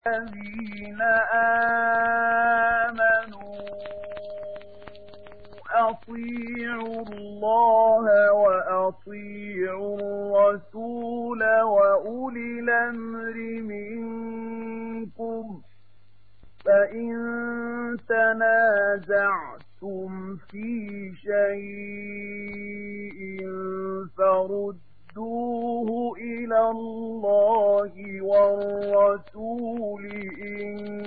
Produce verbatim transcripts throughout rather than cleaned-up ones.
الذين آمنوا أطيعوا الله وأطيعوا الرسول وأولي الأمر منكم فإن تنازعتم في شيء فردوه إلى الله والرسول إن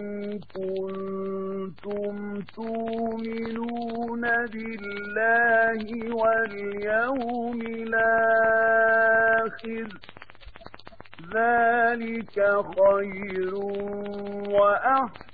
كنتم تؤمنون بالله واليوم الآخر ذلك خير وأحسن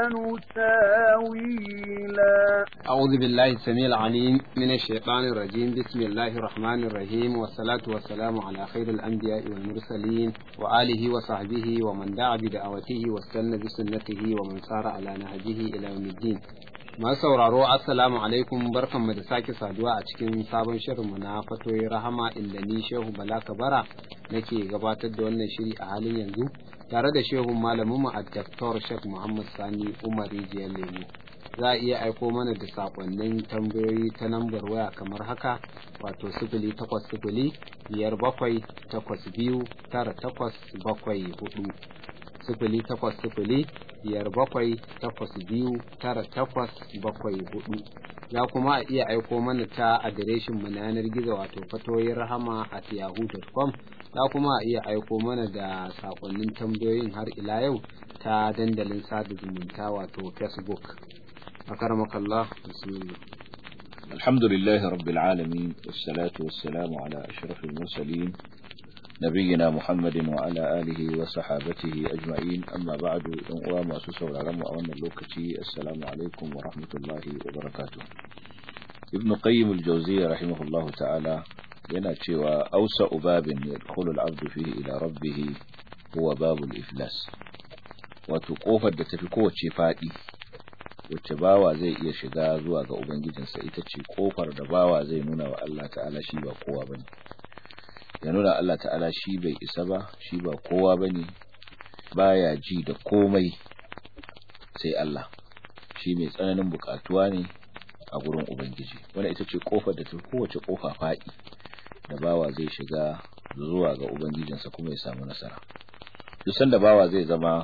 تاويلا. أعوذ بالله السميع العليم من الشيطان الرجيم. بسم الله الرحمن الرحيم، والصلاة والسلام على خير الأنبياء والمرسلين وآله وصحبه ومن دعا بدعوته واستنى بسنته ومن سار على نهجه إلى يوم الدين. masu sauraro assalamu alaikum, barkanmu da sake saduwa a cikin sabon shirinmu na fatoyi rahama, inda ni Shehu Bala Kabara nake gabatar da wannan shiri a halin yanzu tare da shehu malaminmu a Daktar Sheikh Muhammad Sani Umar Rijiyar Lemu. Za a iya aiko mana da sakonnin tambayoyi ta lambar waya kamar haka, wato sifili takwas sifili biyar bakwai takwas biyu tara takwas bakwai hudu, sifili takwas sifili biyar bakwai takwas biyu tara takwas bakwai hudu. Ya kuma a iya aiko mana ta adireshin mu na yanar gizo, wato fatoyin rahama at yahoo dot com. Ya kuma a iya aiko mana da sakonnin tambayoyin har ila yau ta dandalin sada zumunta, wato Facebook. akaramakallah, bismillah. alhamdulillahi rabbil alamin, wassalatu wassalamu ala ashrafil mursalin nabiyina Muhammadin wa ala alihi wa sahabatihi ajma'in, amma ba'du. dan uwa masu sauraron mu a wannan lokaci, assalamu alaikum wa rahmatullahi wa barakatuh. ibn qayyim al-jawziyya rahimahullahu ta'ala yana cewa ausa babin yadkhulu al-'abdu fihi ila rabbih huwa babul iflas, wato kofar da tafi kowace fadi wacce bawa zai iya shiga zuwa ga ubangijinsa ita ce kofar da bawa zai nuna wa Allah ta'ala shi ba kowa bane, ya nuna Allah ta'ala shi bai isa ba, shi ba kowa bane, baya ji da komai sai Allah, shi mai tsananin bukatuwa ne a gurin ubangiji. Wannan ita ce kofar da ta kowace kofa fadi da bawa zai shiga zuwa ga ubangijinsa kuma ya samu nasara. Duk sanda bawa zai zama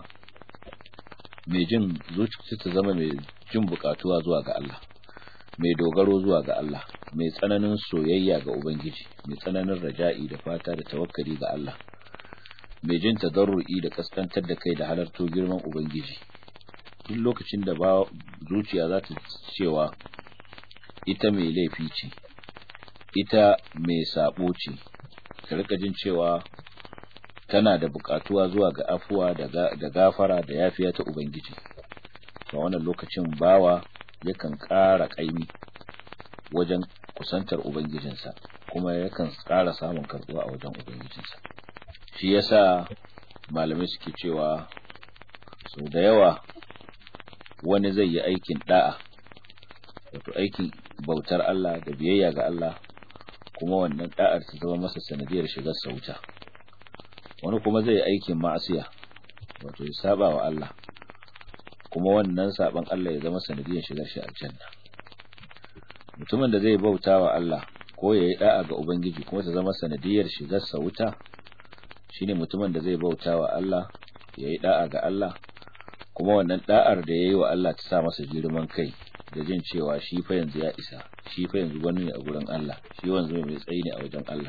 mai jin zuciya ta zama mai jin bukatuwa zuwa ga Allah, mai dogaro zuwa ga Allah, mai tsananin soyayya ga ubangiji, mai tsananin raja'i da fata da tawakkali ga Allah, mai jin tadarrui da kaskantar da kai da halarto girman ubangiji. Duk lokacin da ba zuciya za ta cewa ita mai laifi ce, ita mai sabo ce, ka rika jin cewa tana da bukatuwa zuwa ga afuwa da gafara da yafiya ta ubangiji, a wannan lokacin bawa yakan ƙara ƙaimi wajen kusantar ubangijinsa, kuma yakan ƙara samun karbuwa a wajen ubangijinsa. Shi yasa malamai suke cewa sau da yawa wani zai yi aikin da'a, wato aikin bautar Allah da biyayya ga Allah, kuma wannan da'ar ta zama masa sanadiyar shigar sauta. Wani kuma zai yi aikin ma'asiya, wato ya saba wa Allah, kuma wannan saban Allah ya zama sanadiyar shigar shi aljanna. Mutumin da zai bauta wa Allah ko ya yi da'a ga ubangiji kuma ta zama sanadiyar shigar sauta, shine mutumin da zai bauta wa Allah, ya yi da'a ga Allah, kuma wannan da'ar da yayi wa Allah ta sa masa girman kai da jin cewa shi fa yanzu ya isa, shi fa yanzu wani ne a gurin Allah, shi wanzu mai tsayi ne a wajen Allah.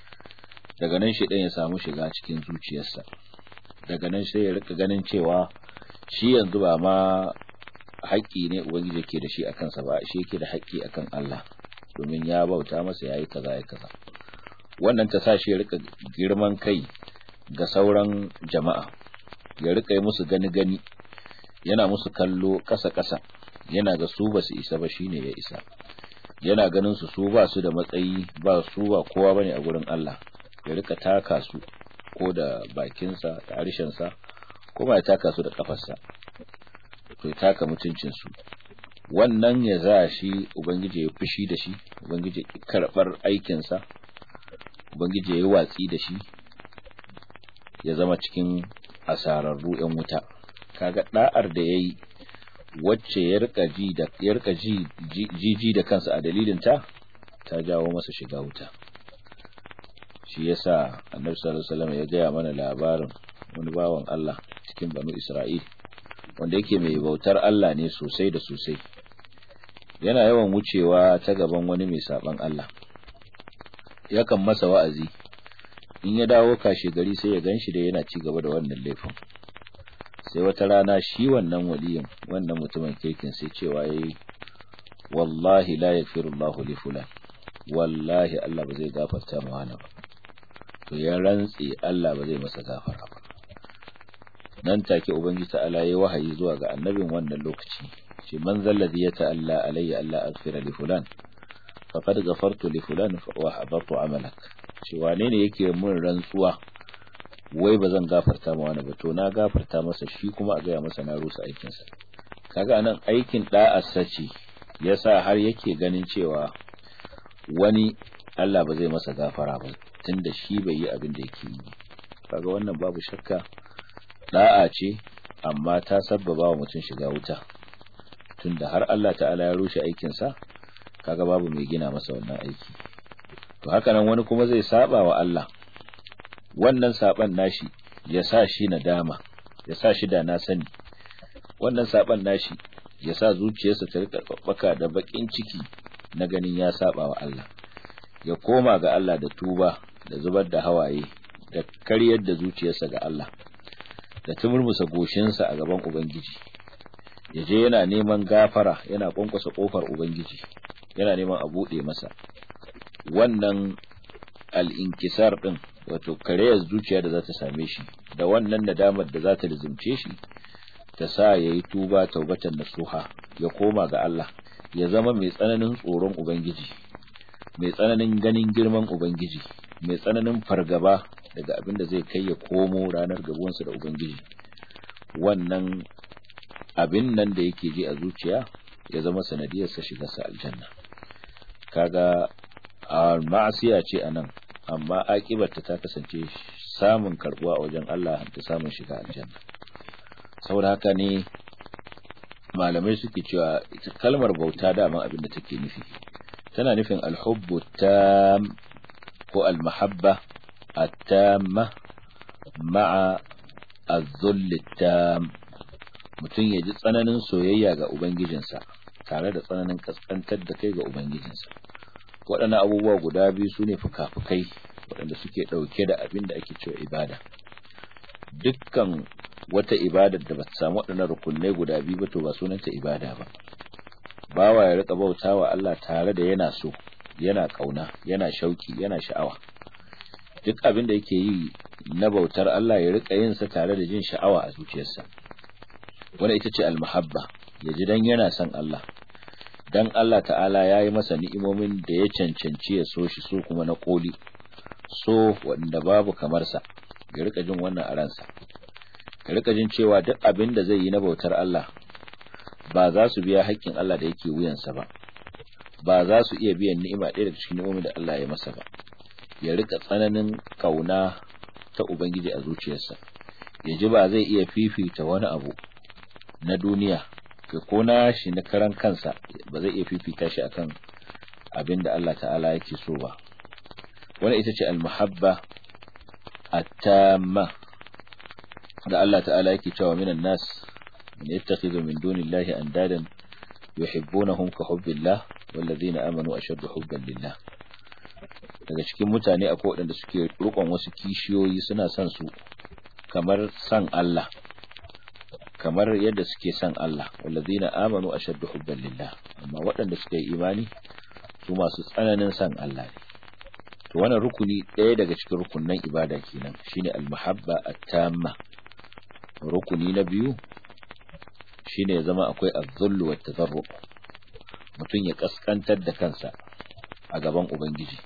Daga nan shi dan ya samu shiga cikin zuciyarsa, daga nan sai ya rika ganin cewa shi yanzu ba ma haƙƙi ne ubangiji yake da shi a kansa ba, shi yake da haƙƙi akan Allah, domin ya bauta masa yayi kaza yayi kaza. Wannan ta sa shi ya rika girman kai ga sauran jama'a, ya rika yi musu gani gani, yana musu kallo ƙasa ƙasa, yana ga su ba su isa ba, shine ya isa. Yana ganin su su ba su da matsayi, ba su ba kowa bane a gurin Allah, ya rika taka su ko da bakinsa da harshensa, ko ba ya taka su da kafarsa, to ya taka mutuncin su. Wannan ya za shi ubangiji ya fushi da shi, ubangiji ya karbar aikin sa, ubangiji ya yi watsi da shi, ya zama cikin asararru ‘yan wuta. kaga da'ar da yayi wacce ya rika ji da ya rika ji jiji da kansa a dalilin ta ta jawo masa shiga wuta. Shi yasa Annabi sallallahu alaihi wasallam ya gaya mana labarin wani bawan Allah cikin Banu Isra'il wanda yake mai bautar Allah ne sosai da sosai, yana yawan wucewa ta gaban wani mai saban Allah, yakan masa wa'azi, in ya dawo kashe gari sai ya ganshi da yana ci gaba da wannan laifin. Sai wata rana shi wannan waliyin, wannan mutumin kirkin, sai cewa yayi wallahi la yaghfirullahu li fulan, wallahi Allah ba zai gafarta ma wani ba. To ya rantsi Allah ba zai masa gafara ba. Nan take ubangiji ta'ala yayi wahayi zuwa ga annabin wannan lokaci, shi man zalladhi yata'alla alayya alla aghfira li fulan faqad ghafartu li fulan wa habattu amalak. Shi wane ne yake mun rantsuwa wai bazan gafarta ma wani ba, to na gafarta masa, shi kuma a gaya masa na rusa aikin sa. Kaga anan aikin da'a sace yasa har yake ganin cewa wani Allah ba zai masa gafara ba tunda shi bai yi abin da yake yi. Kaga wannan babu shakka da'a ce, amma ta sabbaba wa mutum shiga wuta, tunda har Allah ta'ala ya rushe aikinsa, kaga babu mai gina masa wannan aiki. To haka nan wani kuma zai saba wa Allah, wannan saban nashi ya sa shi nadama, ya sa shi da na sani, wannan saban nashi ya sa zuciyarsa ta rika babbaka da bakin ciki na ganin ya saba wa Allah, ya koma ga Allah da tuba da zubar da hawaye da karyar da zuciyarsa ga Allah, da tumurmusa goshinsa a gaban Ubangiji, ya je yana neman gafara, yana kwankwasa kofar Ubangiji, yana neman a buɗe masa. Wannan al'inkisar ɗin, wato kareyar zuciya da za ta same shi, da wannan nadamar da za ta lizimce shi, ta sa ya yi tuba taubatan nasuha, ya koma ga Allah, ya zama mai tsananin tsoron Ubangiji, mai tsananin ganin girman Ubangiji, mai tsananin fargaba daga abin da zai kai ya komo ranar gabuwansa da Ubangiji. Wannan abin nan da yake ji a zuciya ya zama sanadiyarsa shigarsa aljanna. Kaga a ma'asiya ce anan, amma akibarta ta kasance samun karbuwa a wajen Allah da samun shiga aljanna. Saboda haka ne malamai suke cewa ita kalmar bauta dama abin da take nufi, tana nufin alhubbu tam ko almahabba التامة مع الذل التام. mutum ya ji tsananin soyayya ga ubangijinsa tare da tsananin kaskantar da kai ga ubangijinsa. Waɗannan abubuwa guda biyu sune fukafukai waɗanda suke ɗauke da abin da ake cewa ibada. Dukkan wata ibadar da ba ta samu waɗannan rukunai guda biyu ba to ba sunanta ibada ba. Bawa ya rika bautawa Allah tare da yana so, yana kauna, yana shauki, yana sha'awa. Duk abin da yake yi na bautar Allah ya rika yin sa tare da jin sha'awa a zuciyarsa. Wanda ita ce almahabba, ya ji dan yana son Allah, dan Allah ta'ala ya yi masa ni'imomin da ya cancanci ya so shi, so kuma na koli, so wanda babu kamar sa, ya rika jin wannan a ransa, ya rika jin cewa duk abin da zai yi na bautar Allah ba za su biya haƙƙin Allah da yake wuyansa ba, ba za su iya biyan ni'ima ɗaya daga cikin ni'imomin da Allah ya masa ba. Ya rika tsananin kauna ta Ubangiji a zuciyarsa, ya ji ba zai iya fifita wani abu na duniya ga kona shi na karan kansa, ba zai iya fifita shi akan abin da Allah ta'ala yake so ba. Wannan ita ce al-muhabba at-tamma da Allah ta'ala yake cewa minan nas man yattakhidhu min dunillahi andadan yuhibbunahum ka hubbillah wallazina amanu ashaddu hubban lillah. Daga cikin mutane akwai waɗanda suke rukon wasu kishiyoyi, suna son su kamar san Allah, kamar yadda suke son Allah. Wallazina amanu ashaddu hubban lillah, amma waɗanda suka yi imani su masu tsananin san Allah ne. To wannan rukuni ɗaya daga cikin rukunnan ibada kenan, shine al-mahabba at-tamma. Rukuni na biyu shine ya zama akwai az-zull wa at-tadarru, mutum ya kaskantar da kansa a gaban Ubangiji,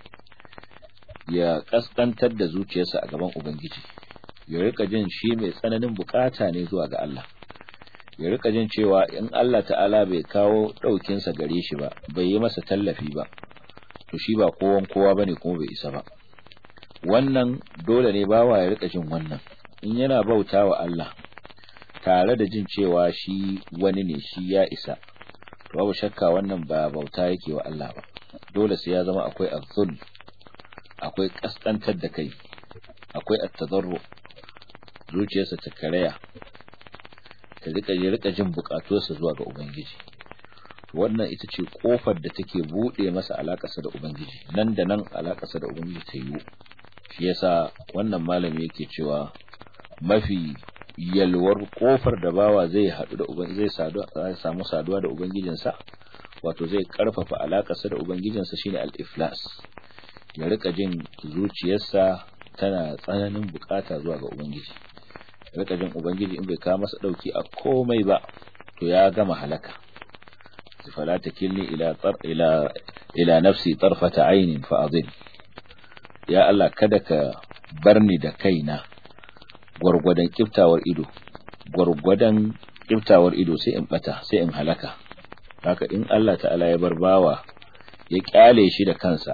ya kaskantar da zuciyarsa a gaban Ubangiji, ya rika jin shi mai tsananin bukata ne zuwa ga Allah, ya rika jin cewa in Allah ta'ala bai kawo daukinsa gare shi ba, bai yi masa tallafi ba, to shi ba kowan kowa bane kuma bai isa ba. Wannan dole ne bawa ya rika jin wannan. In yana bautawa Allah tare da jin cewa shi wani ne, shi ya isa, to babu shakka wannan ba bauta yake wa Allah ba. Dole sai ya zama akwai azzul, akwai kaskantar da kai, akwai at-tadarru, zuciyarsa ta karaya, ta rika rika jin bukatuwarsa zuwa ga ubangiji. Wannan ita ce kofar da take bude masa alakarsa da ubangiji, nan da nan alakarsa da ubangiji ta yiwu. Shi yasa wannan malami yake cewa mafi yalwar kofar da bawa zai hadu da ubangiji, zai sadu zai samu saduwa da ubangijinsa, wato zai karfafa alakarsa da ubangijinsa, shine al-iflas. Ya rika jin zuciyarsa tana tsananin bukata zuwa ga ubangiji, ya rika jin ubangiji in bai kawo masa dauki a komai ba to ya gama halaka. fala takilni ila tar ila ila nafsi tarfata aynin fa adil. Ya Allah, kada ka barni da kaina gwargwadon kiftawar ido, gwargwadon kiftawar ido sai in bata, sai in halaka. Haka in Allah ta'ala ya bar bawa ya kyale shi da kansa,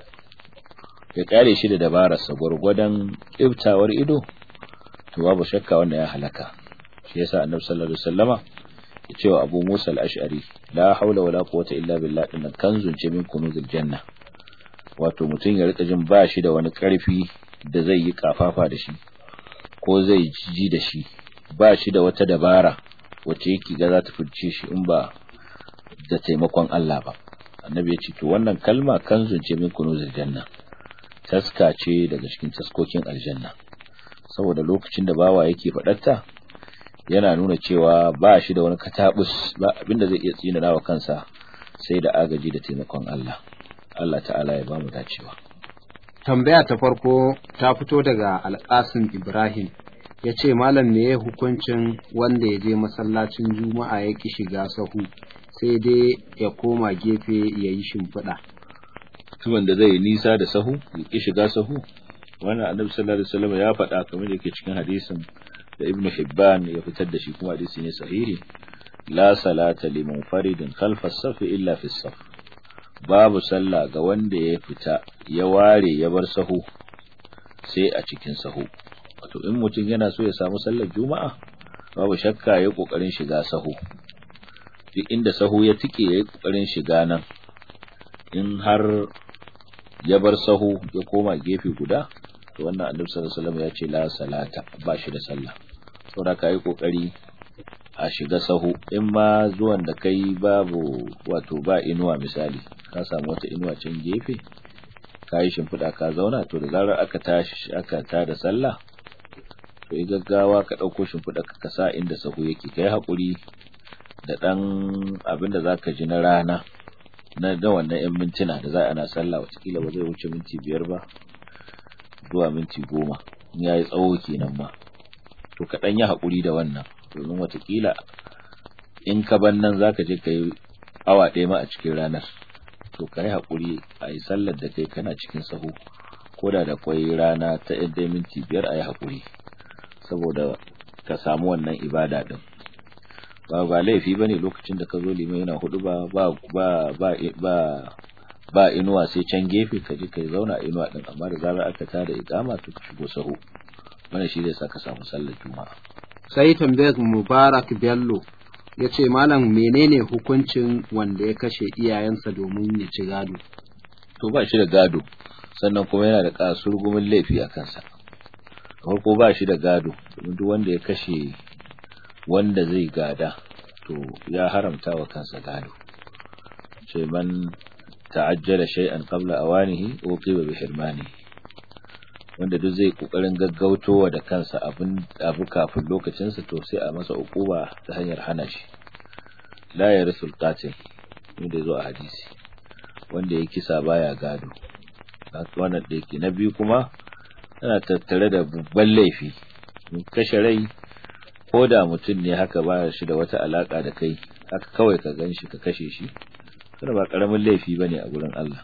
ya kyale shi da dabararsa gwargwadon kiftawar ido, to babu shakka wanda ya halaka. Shi yasa Annabi sallallahu alaihi wasallama ya ce wa Abu Musa al-Ash'ari, la haula wala quwwata illa billah, inna kanzun ce min kunuzil janna. Wato mutum ya rika jin ba shi da wani karfi da zai yi kafafa da shi ko zai ji da shi, ba shi da wata dabara wacce yake ga za ta fice shi in ba da taimakon Allah ba. Annabi ya ce to wannan kalma kanzun ce min kunuzil janna, taska ce daga cikin taskokin aljanna. Saboda lokacin da bawa yake faɗarta yana nuna cewa ba shi da wani katabus, ba abinda zai iya tsinana wa kansa sai da agaji da taimakon Allah. Allah ta'ala ya bamu dacewa. Tambaya ta farko ta fito daga Alƙasim Ibrahim, ya ce malam ne ya hukuncin wanda ya je masallacin Juma'a ya ki shiga sahu sai dai ya koma gefe ya yi shimfiɗa. Mutumin da zai nisa da sahu ya ki shiga sahu, wannan Annabi sallallahu alaihi wasallam ya faɗa kamar yake cikin hadisin da Ibn Hibban ya fitar da shi, kuma hadisi ne sahihi, la salata liman faridin khalfa as-saf illa fi as-saf. Babu sallah ga wanda ya fita ya ware ya bar sahu sai a cikin sahu. Wato in mutum yana so ya samu sallar Juma'a, babu shakka ya kokarin shiga sahu. Duk inda sahu ya tike yayi kokarin shiga nan. In har ya bar sahu ya koma gefe guda, to wannan Annabi sallallahu alaihi wasallam ya ce la salata, ba shi da sallah. Saboda kai kokari a shiga sahu. In ma zuwan da kai babu, wato ba inuwa, misali ka samu wata inuwa can gefe ka yi shimfiɗa ka zauna, to da zarar aka tashi aka tada sallah, to yi gaggawa ka ɗauko shimfiɗa ka sa inda sahu yake. Ka yi haƙuri da ɗan abin da za ka ji na rana na da wannan ‘yan mintuna da za a ana sallah, watakila ba zai wuce minti biyar ba zuwa minti goma, in ya yi tsawo kenan ma. To ka ɗan yi haƙuri da wannan, domin watakila in ka ban nan za ka je ka yi awa ɗaya ma a cikin ranar. To ka yi haƙuri a yi sallar da kai kana cikin sahu, ko da da kwai rana ta yadda minti biyar, a yi haƙuri saboda ka samu wannan ibada ɗin. Ba ba laifi ba ne lokacin da ka zo liman yana hudu ba ba ba ba ba ba inuwa sai can gefe ka je ka zauna a inuwa ɗin, amma da zarar aka tada iqama to ka shigo sahu. Wannan shi zai sa ka samu sallar Juma'a. Sai tambayar Mubarak Bello ya ce malam menene hukuncin wanda ya kashe iyayensa domin ya ci gado? To ba shi da gado, sannan kuma yana da kasurgumin laifi a kansa. Farko ba shi da gado, domin duk wanda ya kashe wanda zai gada to ya haramta wa kansa gado. Ce man ta'ajjala shay'an qabla awanihi uqiba bi hirmanihi. Wanda duk zai kokarin gaggautowa da kansa abin abu kafin lokacinsa, to sai a masa ukuba ta hanyar hana shi. La yarsul qatil, inda zo a hadisi, wanda ya kisa baya gado. Wannan da yake na biyu kuma tana tattare da babban laifi. Kashe rai, ko da mutum ne haka ba shi da wata alaka da kai, haka kawai ka ganshi ka kashe shi, kada ba karamin laifi bane a gurin Allah.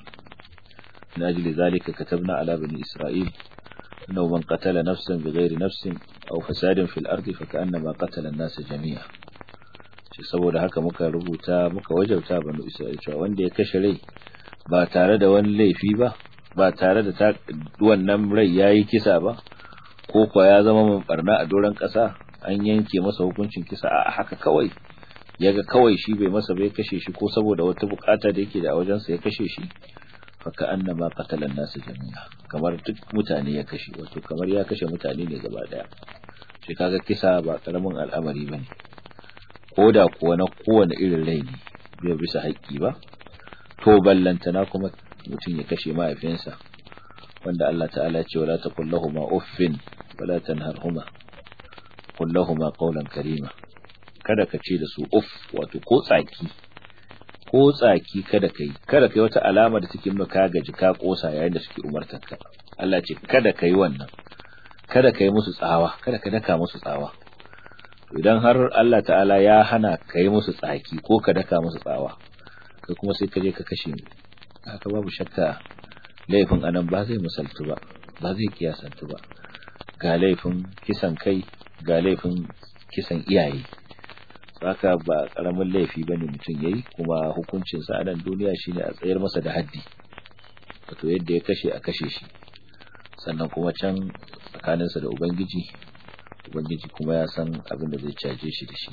Najli zalika katabna ala bani Isra'il أنه من قتل نفسا بغير نفس أو فساد في الأرض فكأنما قتل الناس جميعا. shi saboda haka muka rubuta muka wajabta banu Isra'ila cewa wanda ya kashe rai ba tare da wani laifi ba, ba tare da wannan rai yayi kisa ba, ko kuwa ya zama mun barna a doran ƙasa, an yanke masa hukuncin kisa a haka kawai yaga kawai shi bai masa bai kashe shi ko saboda wata bukata da yake da a wajensa ya kashe shi faka annama qatala an-nas jami'a kamar duk mutane ya kashe wato kamar ya kashe mutane ne gaba daya shi kaga kisa ba karamin al'amari bane koda kuwa na kowane irin rai ne bai bisa haƙƙi ba to ballantana kuma mutum ya kashe mahaifinsa wanda Allah ta'ala ya ce wala taqul lahumu uffin wala tanharhuma qul lahumu qawlan karima kada ka ce da su uff wato ko tsaki ko tsaki kada kai kada kai wata alama da take nuna ka gaji ka kosa yayin da suke umartarka Allah ce kada kai wannan kada kai musu tsawa kada ka daka musu tsawa idan har Allah ta'ala ya hana kai musu tsaki ko ka daka musu tsawa kai kuma sai ka je ka kashe ni haka babu shakka laifin anan ba zai misaltu ba ba zai kiyasantu ba ga laifin kisan kai ga laifin kisan iyaye haka ba karamin laifi bane mutum yayi kuma hukuncin sa a nan duniya shine a tsayar masa da haddi wato yadda ya kashe a kashe shi sannan kuma can tsakaninsa da ubangiji ubangiji kuma ya san abin da zai caje shi da shi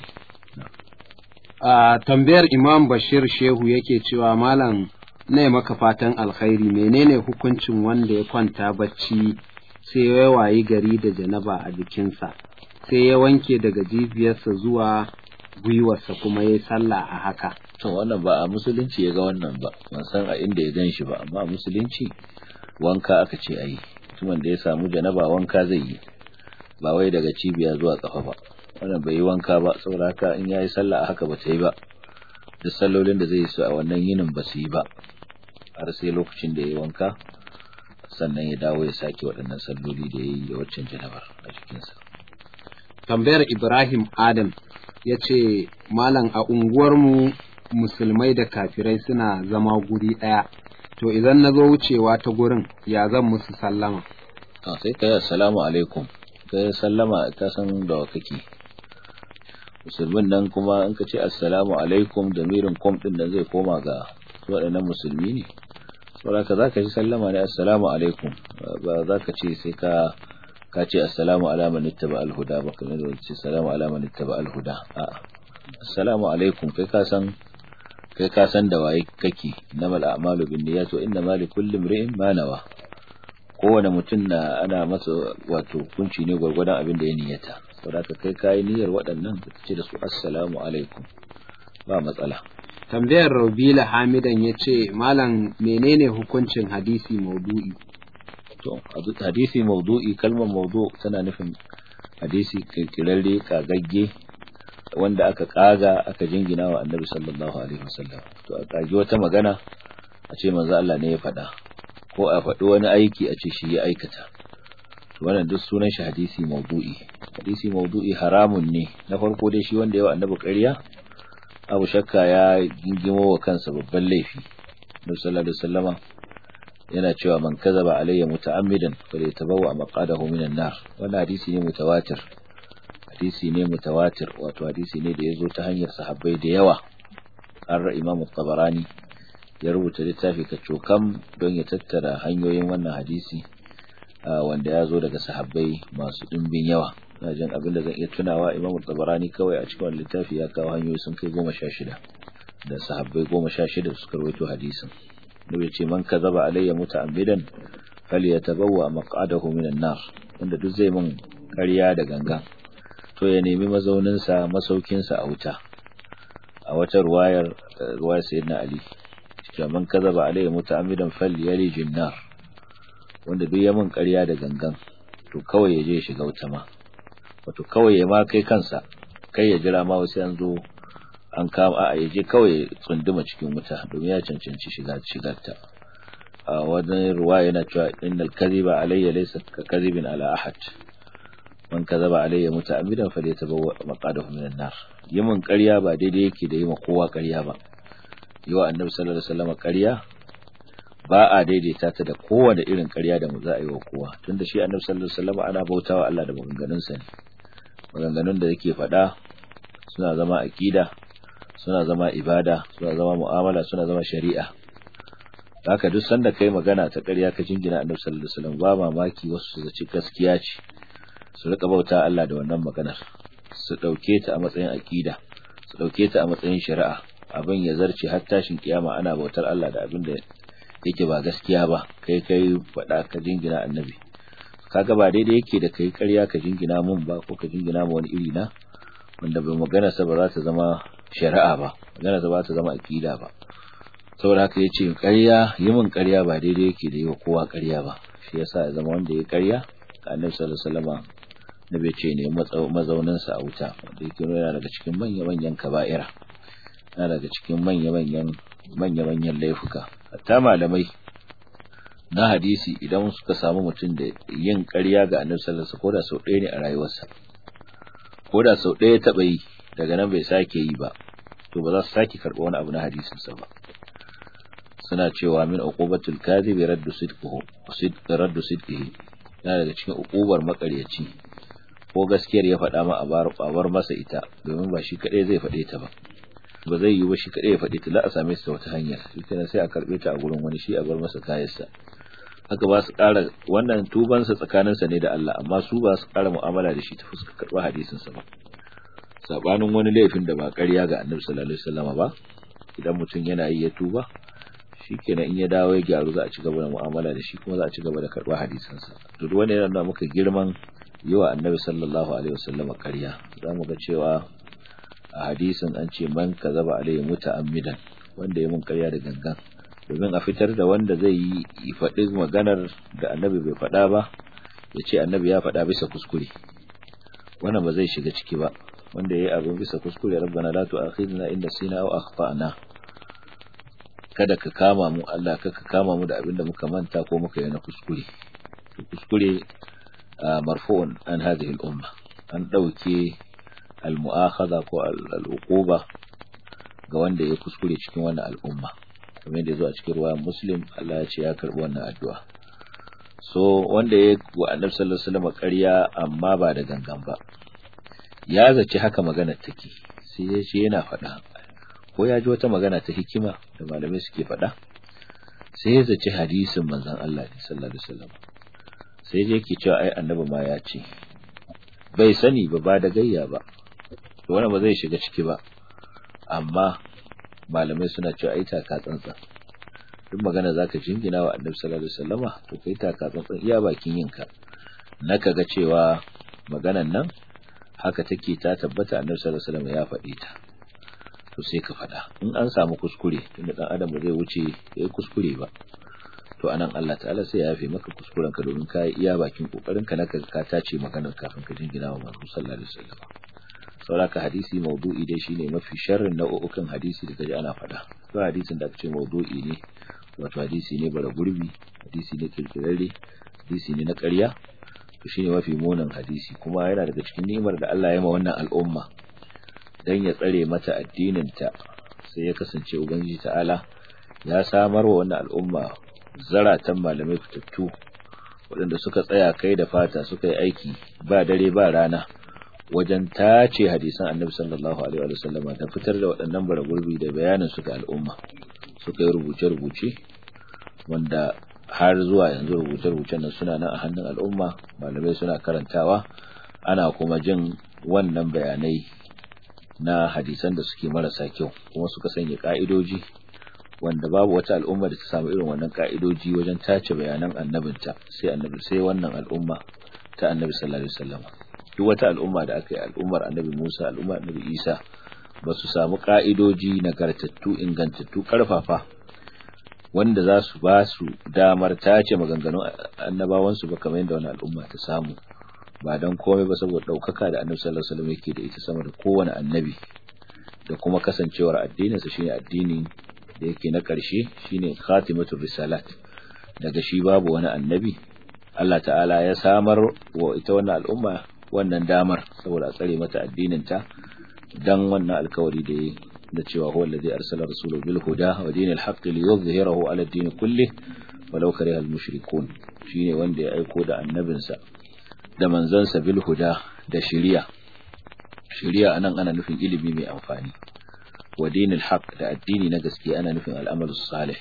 a tambayar Imam Bashir Shehu yake cewa malam ne maka fatan alkhairi menene hukuncin wanda ya kwanta bacci sai ya wayi gari da janaba a jikinsa sai ya wanke daga jibiyarsa zuwa gwiwarsa kuma yayi sallah a haka to wannan ba a musulunci ya ga wannan ba ban san a inda ya ganshi ba amma a musulunci wanka aka ce ayi mutumin da ya samu janaba wanka zai yi ba wai daga cibiya zuwa kafa ba wannan bai yi wanka ba saboda haka in yayi sallah a haka ba ta yi ba duk sallolin da zai yi su a wannan yinin ba su yi ba har sai lokacin da yayi wanka sannan ya dawo ya sake waɗannan salloli da yayi da waccan janabar a jikinsa. Tambayar Ibrahim Adam ya ce malam a unguwarmu musulmai da kafirai suna zama guri ɗaya to idan na zo wucewa ta gurin ya zan musu sallama a sai ka yi assalamu alaikum ka yi sallama ka san da kake musulmin nan kuma in ka ce assalamu alaikum da mirin kom din nan zai koma ga waɗannan musulmi ne saboda ka zaka ji sallama ne assalamu alaikum ba zaka ce sai ka ka ce assalamu ala man ittaba al-huda ba kamar da ce assalamu ala man ittaba al-huda a'a assalamu alaikum kai ka san kai ka san da waye kake innamal a'malu binniyat wa innamal likulli imrin ma nawa kowane mutum na ana masa wato hukunci ne gurgurdan abin da ya niyyata saboda kai kai niyyar waɗannan ka ce da su assalamu alaikum ba matsala. Tambayar Raubila Hamidan ya ce malam menene hukuncin hadisi maudu'i to hadisi maudu'i kalmar maudu tana nufin hadisi kirkirarre kagagge wanda aka kaga aka jingina wa annabi sallallahu alaihi wasallam to a kage wata magana a ce manzo Allah ne ya faɗa ko a faɗi wani aiki a ce shi ya aikata to wannan duk sunan shi hadisi maudu'i hadisi maudu'i haramun ne na farko dai shi wanda ya wa annabi ƙarya abu shakka ya gingimo wa kansa babban laifi Nabi sallallahu alaihi wasallama yana cewa man kazaba alayya muta'ammidan falyatabawa maqadahu minan nar wannan hadisi ne mutawatir hadisi ne mutawatir wato hadisi ne da yazo ta hanyar sahabbai da yawa har Imam Tabarani ya rubuta littafi kacokam don ya tattara hanyoyin wannan hadisi wanda ya zo daga sahabbai masu dimbin yawa jin abin da zan iya tunawa Imam Tabarani kawai a cikin littafi ya kawo hanyoyi sun kai goma sha shida da sahabbai goma sha shida suka rawaito hadisin da ce man kazaba alayya muta'ammidan falyatabawwa maq'adahu minan nar wanda duk zai mun ƙarya da gangan to ya nemi mazaunin sa masaukin sa a wuta a wata ruwayar ruwayar sayyidina Ali cewa man kazaba alayya muta'ammidan falyalijin nar wanda duk ya mun ƙarya da gangan to kawai ya je ya shiga wuta ma wato kawai ya ma kai kansa kai ya jira ma wasu an zo an kama a yaje kawai tsunduma cikin wuta domin ya cancanci shiga shigarta a wannan ruwaya yana cewa innal kadhiba alayya laysa ka kadhibin ala ahad man kadhaba alayya muta'ammidan falyatabawwa maqadahu minan nar yimin ƙarya ba daidai yake da yima kowa ƙarya ba yiwa annabi sallallahu alaihi wasallam ƙarya ba a daidaita ta da kowane irin ƙarya da mu za a yi wa kowa tunda shi annabi sallallahu alaihi wasallam ana bautawa Allah da maganganunsa ne maganganun da yake faɗa suna zama aqida suna zama ibada suna zama mu'amala suna zama shari'a haka duk sanda kai magana ta ƙarya ka jingina annabi sallallahu alaihi wasallam ba mamaki wasu su ci gaskiya ce su rika bauta Allah da wannan maganar su dauke ta a matsayin aqida su dauke ta a matsayin shari'a abin ya zarce har tashin kiyama ana bautar Allah da abin da yake ba gaskiya ba kai kai faɗa ka jingina annabi kaga ba daidai yake da kai ƙarya ka jingina mun ba ko ka jingina mu wani iri na wanda bai magana sa ba za ta zama shari'a ba magana sa ba ta zama aqida ba saboda haka yace ƙarya yi mun ƙarya ba daidai yake da yi wa kowa ƙarya ba shi yasa ya zama wanda ya ƙarya annabi sallallahu alaihi wasallam nabi ce ne mazaunin sa a wuta wanda yake nuna daga cikin manyan manyan kaba'ira yana daga cikin manyan manyan manyan manyan laifuka hatta malamai na hadisi idan suka samu mutum da yin ƙarya ga annabi sallallahu alaihi wasallam koda sau ɗaya ne a rayuwarsa koda sau ɗaya taɓa yi daga nan bai sake yi ba to ba za su sake karɓa wani abu na hadisinsa ba suna cewa min uqubatul kadhibi raddu sidqihi sidq raddu sidqihi yana daga cikin uqubar makaryaci ko gaskiyar ya faɗa ma a bar bar masa ita domin ba shi kadai zai faɗe ta ba ba zai yi ba shi kadai ya faɗe ta la a same ta wata hanya shikenan sai a karbe ta a gurin wani shi a bar masa kayansa haka ba su ƙara wannan tuban sa tsakanin sa ne da Allah amma su ba su ƙara mu'amala da shi ta fuskar karba hadisin sa ba sabanin wani laifin da ba ƙarya ga Annabi sallallahu alaihi wasallam ba idan mutum yana yi ya tuba shikenan in ya dawo ya gyaru za a ci gaba da mu'amala da shi kuma za a ci gaba da karba hadisin sa to duk wanda yana muka girman yawa Annabi sallallahu alaihi wasallam ƙarya zamu ga cewa a hadisin an ce man kazaba alaihi muta'ammidan wanda ya mun ƙarya da gangan domin a fitar da wanda zai yi faɗi maganar da Annabi bai faɗa ba ya ce Annabi ya faɗa bisa kuskure wannan ba zai shiga ciki ba wanda yayi abin bisa kuskure rabbana la tu'akhidna in nasina aw akhtana kada ka kama mu Allah ka ka kama mu da abin da muka manta ko muka yi na kuskure kuskure marfu'un an hadhihi al-umma an dauke al-mu'akhadha ko al-uquba ga wanda ya kuskure cikin wannan al'umma kamar yadda zo a cikin ruwayan Muslim Allah ya ce ya karbi wannan addu'a so wanda ya wa Annabi sallallahu alaihi wasallam ƙarya amma ba da gangan ba ya zaci haka magana take sai ya ce yana faɗa ko ya ji wata magana ta hikima da malamai suke faɗa sai ya zaci hadisin manzon Allah sallallahu alaihi wasallam sai ya yake cewa ai Annabi ma ya ce bai sani ba ba da gayya ba to wannan ba zai shiga ciki ba amma malamai suna cewa ai taka tsantsan duk magana zaka jingina wa Annabi sallallahu alaihi wasallama to kai taka tsantsan iya bakin yinka na kaga cewa maganan nan haka take ta tabbata Annabi sallallahu alaihi wasallama ya faɗi ta to sai ka faɗa in an samu kuskure tunda dan adam ba zai wuce yayi kuskure ba to anan Allah ta'ala sai ya yafe maka kuskuren ka domin kai iya bakin kokarin ka naka ka tace maganar kafin ka jingina wa Manzo sallallahu alaihi wasallama sauraka hadisi maudu'i dai shine mafi sharrin nau'ukan hadisi da kaji ana faɗa to hadisin da aka ce maudu'i ne wato hadisi ne bara gurbi hadisi ne kirkirarre hadisi ne na ƙarya to shine mafi munin hadisi kuma yana daga cikin ni'imar da Allah ya ma wannan al'umma dan ya tsare mata addinin ta sai ya kasance ubangiji ta'ala ya samar wa wannan al'umma zaratan malamai fitattu waɗanda suka tsaya kai da fata suka yi aiki ba dare ba rana wajen tace hadisan Annabi sallallahu alaihi wa sallam da fitar da waɗannan baragurbi da bayanin su ga al'umma suka yi rubuce-rubuce wanda har zuwa yanzu rubuce-rubucen nan suna nan a hannun al'umma malamai suna karantawa ana kuma jin wannan bayanai na hadisan da suke marasa kyau kuma suka sanya ka'idoji wanda babu wata al'umma da ta samu irin wannan ka'idoji wajen tace bayanan annabinta sai annabi sai wannan al'umma ta Annabi sallallahu alaihi wasallam duk wata al'umma da aka yi al'ummar Annabi Musa al'ummar Annabi Isa ba su samu ka'idoji nagartattu ingantattu karfafa wanda za su ba su damar tace maganganun annabawansu ba kamar yadda wannan al'umma ta samu ba don komai ba saboda daukaka da Annabi sallallahu alaihi wasallam yake da ita sama da kowane annabi da kuma kasancewar addininsa shine addini da yake na ƙarshe shine khatimatul risalat daga shi babu wani annabi Allah ta'ala ya samar wa ita wannan al'umma wannan damar saboda a tsare mata addinin ta dan wannan alkawari da yi da cewa huwa allazi arsala rasulahu bil huda wa dinil haqq liyuzhhirahu ala ad-din kulli walau kariha al-mushrikun shine wanda ya aiko da annabinsa da manzansa bil huda da shari'a shari'a anan ana nufin ilimi mai amfani wa dinil haqq da addini na gaskiya ana nufin al-amalu salih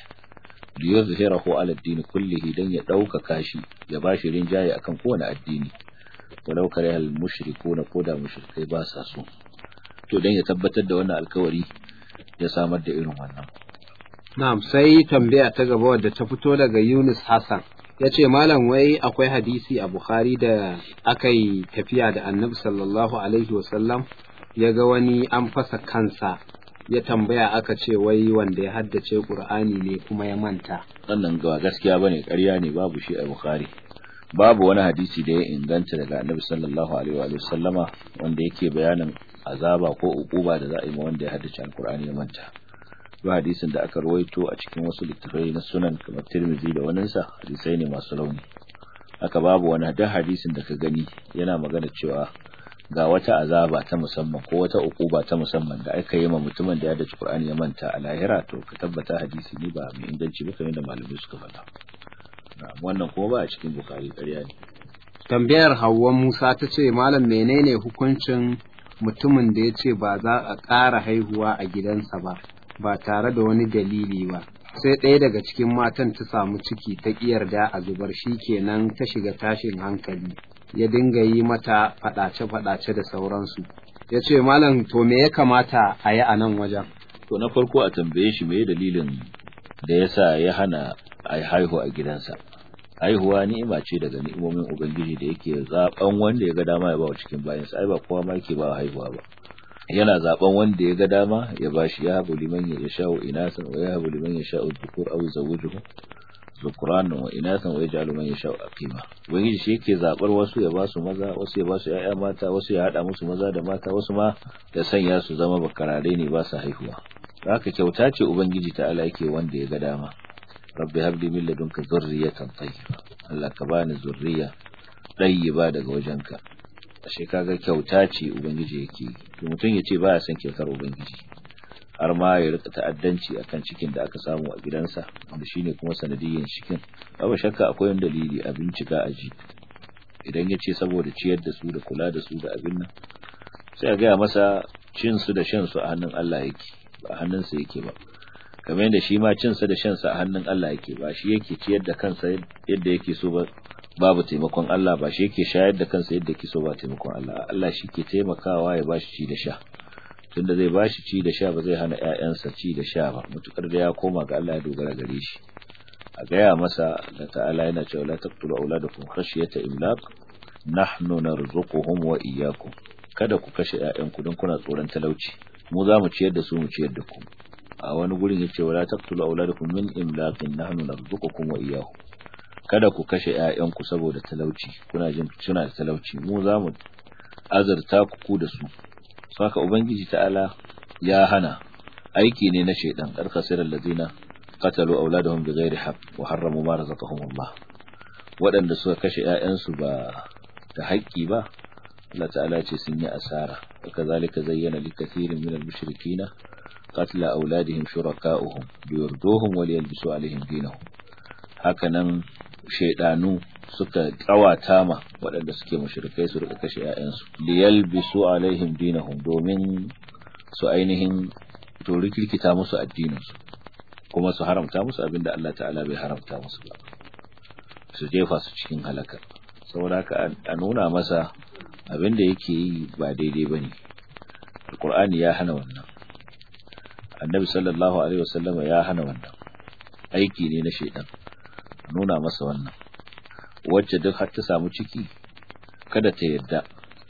liyuzhhirahu ala ad-din kullihi dan ya dauka kashi ya bashi rinjaye akan kowane addini walau karihal mushrikuna ko da mushrikai ba sa so. To dan ya tabbatar da wannan alkawari ya samar da irin wannan. Na'am, sai tambaya ta gaba wadda ta fito daga Yunus Hassan. Ya ce malam wai akwai hadisi a Bukhari da aka yi tafiya da Annabi sallallahu alaihi wasallam ya ga wani an fasa kansa, ya tambaya aka ce wai wanda ya haddace Qur'ani ne kuma ya manta. Wannan ga gaskiya bane, ƙarya ne, babu shi a Bukhari. Babu wani hadisi da ya inganta daga Annabi sallallahu alaihi wa sallama wanda yake bayanin azaba ko uquba da za a yi ma wanda ya haddace Al-Qur'ani ya manta. Duk hadisin da aka rawaito a cikin wasu littafai na sunan kamar Tirmidhi da waninsa hadisai ne masu rauni. Haka babu wani da hadisin da ka gani yana magana cewa ga wata azaba ta musamman ko wata uquba ta musamman da aka yi ma mutumin da ya haddace Qur'ani ya manta a lahira, to ka tabbata hadisi ne ba mai inganci ba kamar da malamai suka faɗa. Wannan kuma ba a cikin Bukhari, ƙarya ne. Tambayar Hauwa Musa ta ce malam menene hukuncin mutumin da ya ce ba za a ƙara haihuwa a gidansa ba ba tare da wani dalili ba, sai ɗaya daga cikin matan ta samu ciki ta yarda a zubar, shi kenan ta shiga tashin hankali, ya dinga yi mata faɗace-faɗace da sauransu. Ya ce malam to me ya kamata a yi a nan wajen? To na farko a tambaye shi me dalilin da ya sa ya hana a haihu a gidansa. Haihuwa ni'ima ce daga ni'imomin Ubangiji da yake zaben wanda ya ga dama ya ba wa cikin bayansa. Ai ba kowa ma yake ba haihuwa ba, yana zaben wanda ya ga dama ya bashi. Ya habu liman ya sha'u inasan wa ya habu liman ya sha'u dhukur aw zawjuhu dhukran wa inasan wa yaj'alu man yasha'u aqima. Ubangiji shi yake zabar wasu ya ba su maza, wasu ya ba su ƴaƴa mata, wasu ya hada musu maza da mata, wasu ma ya sanya su zama bakarare ne ba su haihuwa. Haka kyauta ce Ubangiji ta'ala yake wanda ya ga dama. Rabbi habli min ladunka zurriyatan tayyiba, Allah ka bani zurriya tayyiba daga wajenka. Ashe kaga kyauta ce Ubangiji yake. To mutum yace baya son kyautar Ubangiji, har ma ya rika ta'addanci akan cikin da aka samu a gidansa, wanda shine kuma sanadiyyar cikin. Babu shakka akwai wani dalili a bincika a ji. Idan yace saboda ciyar da su da kula da su da abin nan, sai a ga masa cin su da shan su a hannun Allah yake, ba a hannunsa yake ba. Kamar yadda shi ma cinsa da shansa a hannun Allah yake, ba shi yake ciyar da kansa yadda yake so ba, babu taimakon Allah, ba shi yake shayar da kansa yadda yake so ba taimakon Allah. Allah shi ke taimakawa ya bashi ci da sha. Tunda zai bashi ci da sha ba zai hana ƴaƴansa ci da sha ba, mutukar da ya koma ga Allah ya dogara gare shi. A gaya masa da ta'ala yana cewa la taqtulu auladakum khashyata imlaq nahnu narzuquhum wa iyyakum. Kada ku kashe ƴaƴanku don kuna tsoron talauci, mu za mu ciyar da su mu ciyar da ku. A wani gurin yace wala taqtulu auladakum min imlaqin nahnu narzuqukum wa iyyahum. Kada ku kashe ƴaƴanku saboda talauci, kuna jin suna da talauci, mu za mu azurta ku ku da su. Saka Ubangiji ta'ala ya hana, aiki ne na shaydan. Arkasiral ladina qatalu auladahum bighairi haqq wa harramu ma razaqahum Allah. Waɗanda suka kashe ƴaƴansu ba da haƙƙi ba, Allah ta'ala ce sun yi asara. Kazalika zayyana likathirin minal mushrikina qatla auladihim shuraka'uhum liyurduhum wa liyalbisu alaihim dinahum. Hakanan shaydanu suka tsawata ma waɗanda suke mushrikai su rika kashe ƴaƴansu liyalbisu alaihim dinahum, domin su ainihin to rikirkita musu addinin su, kuma su haramta musu abinda Allah ta'ala bai haramta musu ba, su jefa su cikin halaka. Saboda haka a nuna masa abinda yake yi ba daidai bane. Alqur'ani ya hana wannan, Annabi sallallahu alaihi wasallam ya hana wannan, aiki ne na shaytan. Nuna masa wannan. Wacce duk har ta samu ciki, kada ta yadda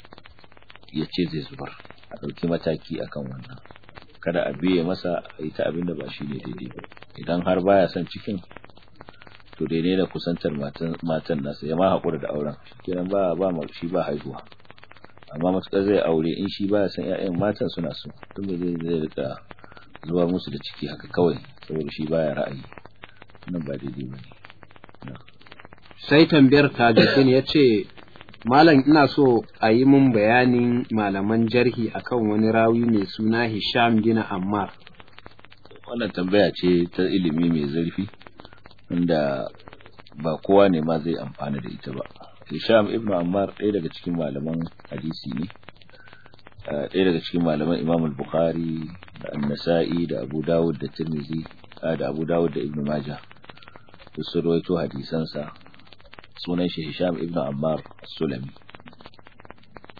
ya ce zai zubar, a ɗauki mataki akan wannan. Kada a biye masa a yi ta abin da ba shi ne daidai ba. Idan har baya son cikin, to daidai da kusantar matan, matan nasa ya ma haƙura da auren, kenan ba ba shi ba haihuwa. Amma matuƙar zai aure, in shi baya son ƴaƴan matan suna so, tun da zai zai rika zuwa musu da ciki haka kawai saboda shi baya ra'ayi, wannan ba daidai ba ne. Sai tambayar Tajuddin ya ce malam ina so a yi mun bayanin malaman jarhi akan wani rawi mai suna Hisham bin Ammar. Wannan tambaya ce ta ilimi mai zurfi wanda ba kowa ne ma zai amfana da ita ba. Hisham ibn Ammar ɗaya daga cikin malaman hadisi ne, ɗaya daga cikin malaman Imam al-Bukhari da An-Nasa'i da Abu Dawud da Tirmidhi da Abu Dawud da Ibn Majah. Su rawaito hadisansa. Sunan shi Hisham ibn Ammar Sulami.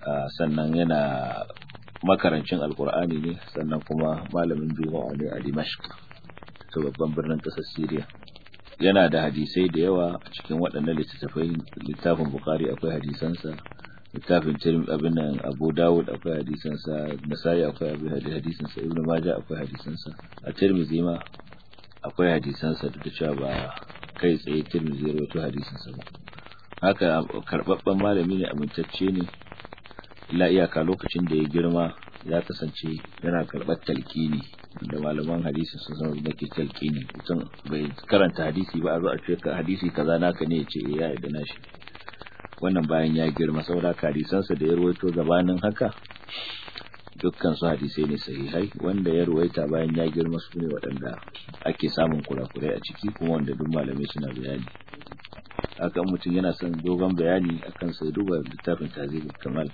sannan yana makarancin alkur'ani ne, sannan kuma malamin juma'a ne a Dimashq, to babban birnin ƙasar Syria. Yana da hadisai da yawa a cikin waɗannan littattafai. Littafin Bukhari akwai hadisansa, littafin Tirmidhi abin nan Abu Dawud akwai hadisansa, Nasa'i akwai hadisansa, Ibn Majah akwai hadisansa, a Tirmidhi ma akwai hadisansa da cewa ba kai tsaye Tirmidhi ya rawaito hadisansa ba. Haka karbabban malami ne, amintacce ne, illa iyaka lokacin da ya girma ya kasance yana karɓar talqini, da malaman hadisi sun san da ke talqini. Mutum bai karanta hadisi ba a zo a ce ka hadisi kaza naka ne ya ce ya yarda nashi. Wannan bayan ya girma, saboda hadisansa da ya rawaito gabanin haka dukkan su hadisai ne sahihai. Wanda ya rawaita bayan ya girma su ne waɗanda ake samun kurakurai a ciki, kuma wanda duk malamai suna bayani. Haka mutum yana son dogon bayani akan sai duba littafin Tahzibul Kamal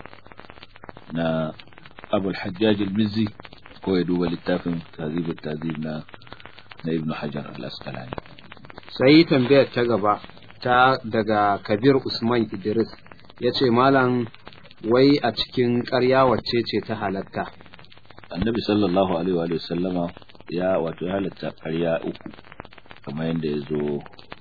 na Abu al-Hajjaj al-Mizzi, ko ya duba littafin Tahzibut Tahzib na na Ibn Hajar al-Asqalani. Sai tambayar ta gaba ta daga Kabir Usman Idris, yace malam wai a cikin ƙarya wacce ce ta halatta? Annabi sallallahu alaihi wa sallama ya wato halatta ƙarya uku, kamar yadda ya zo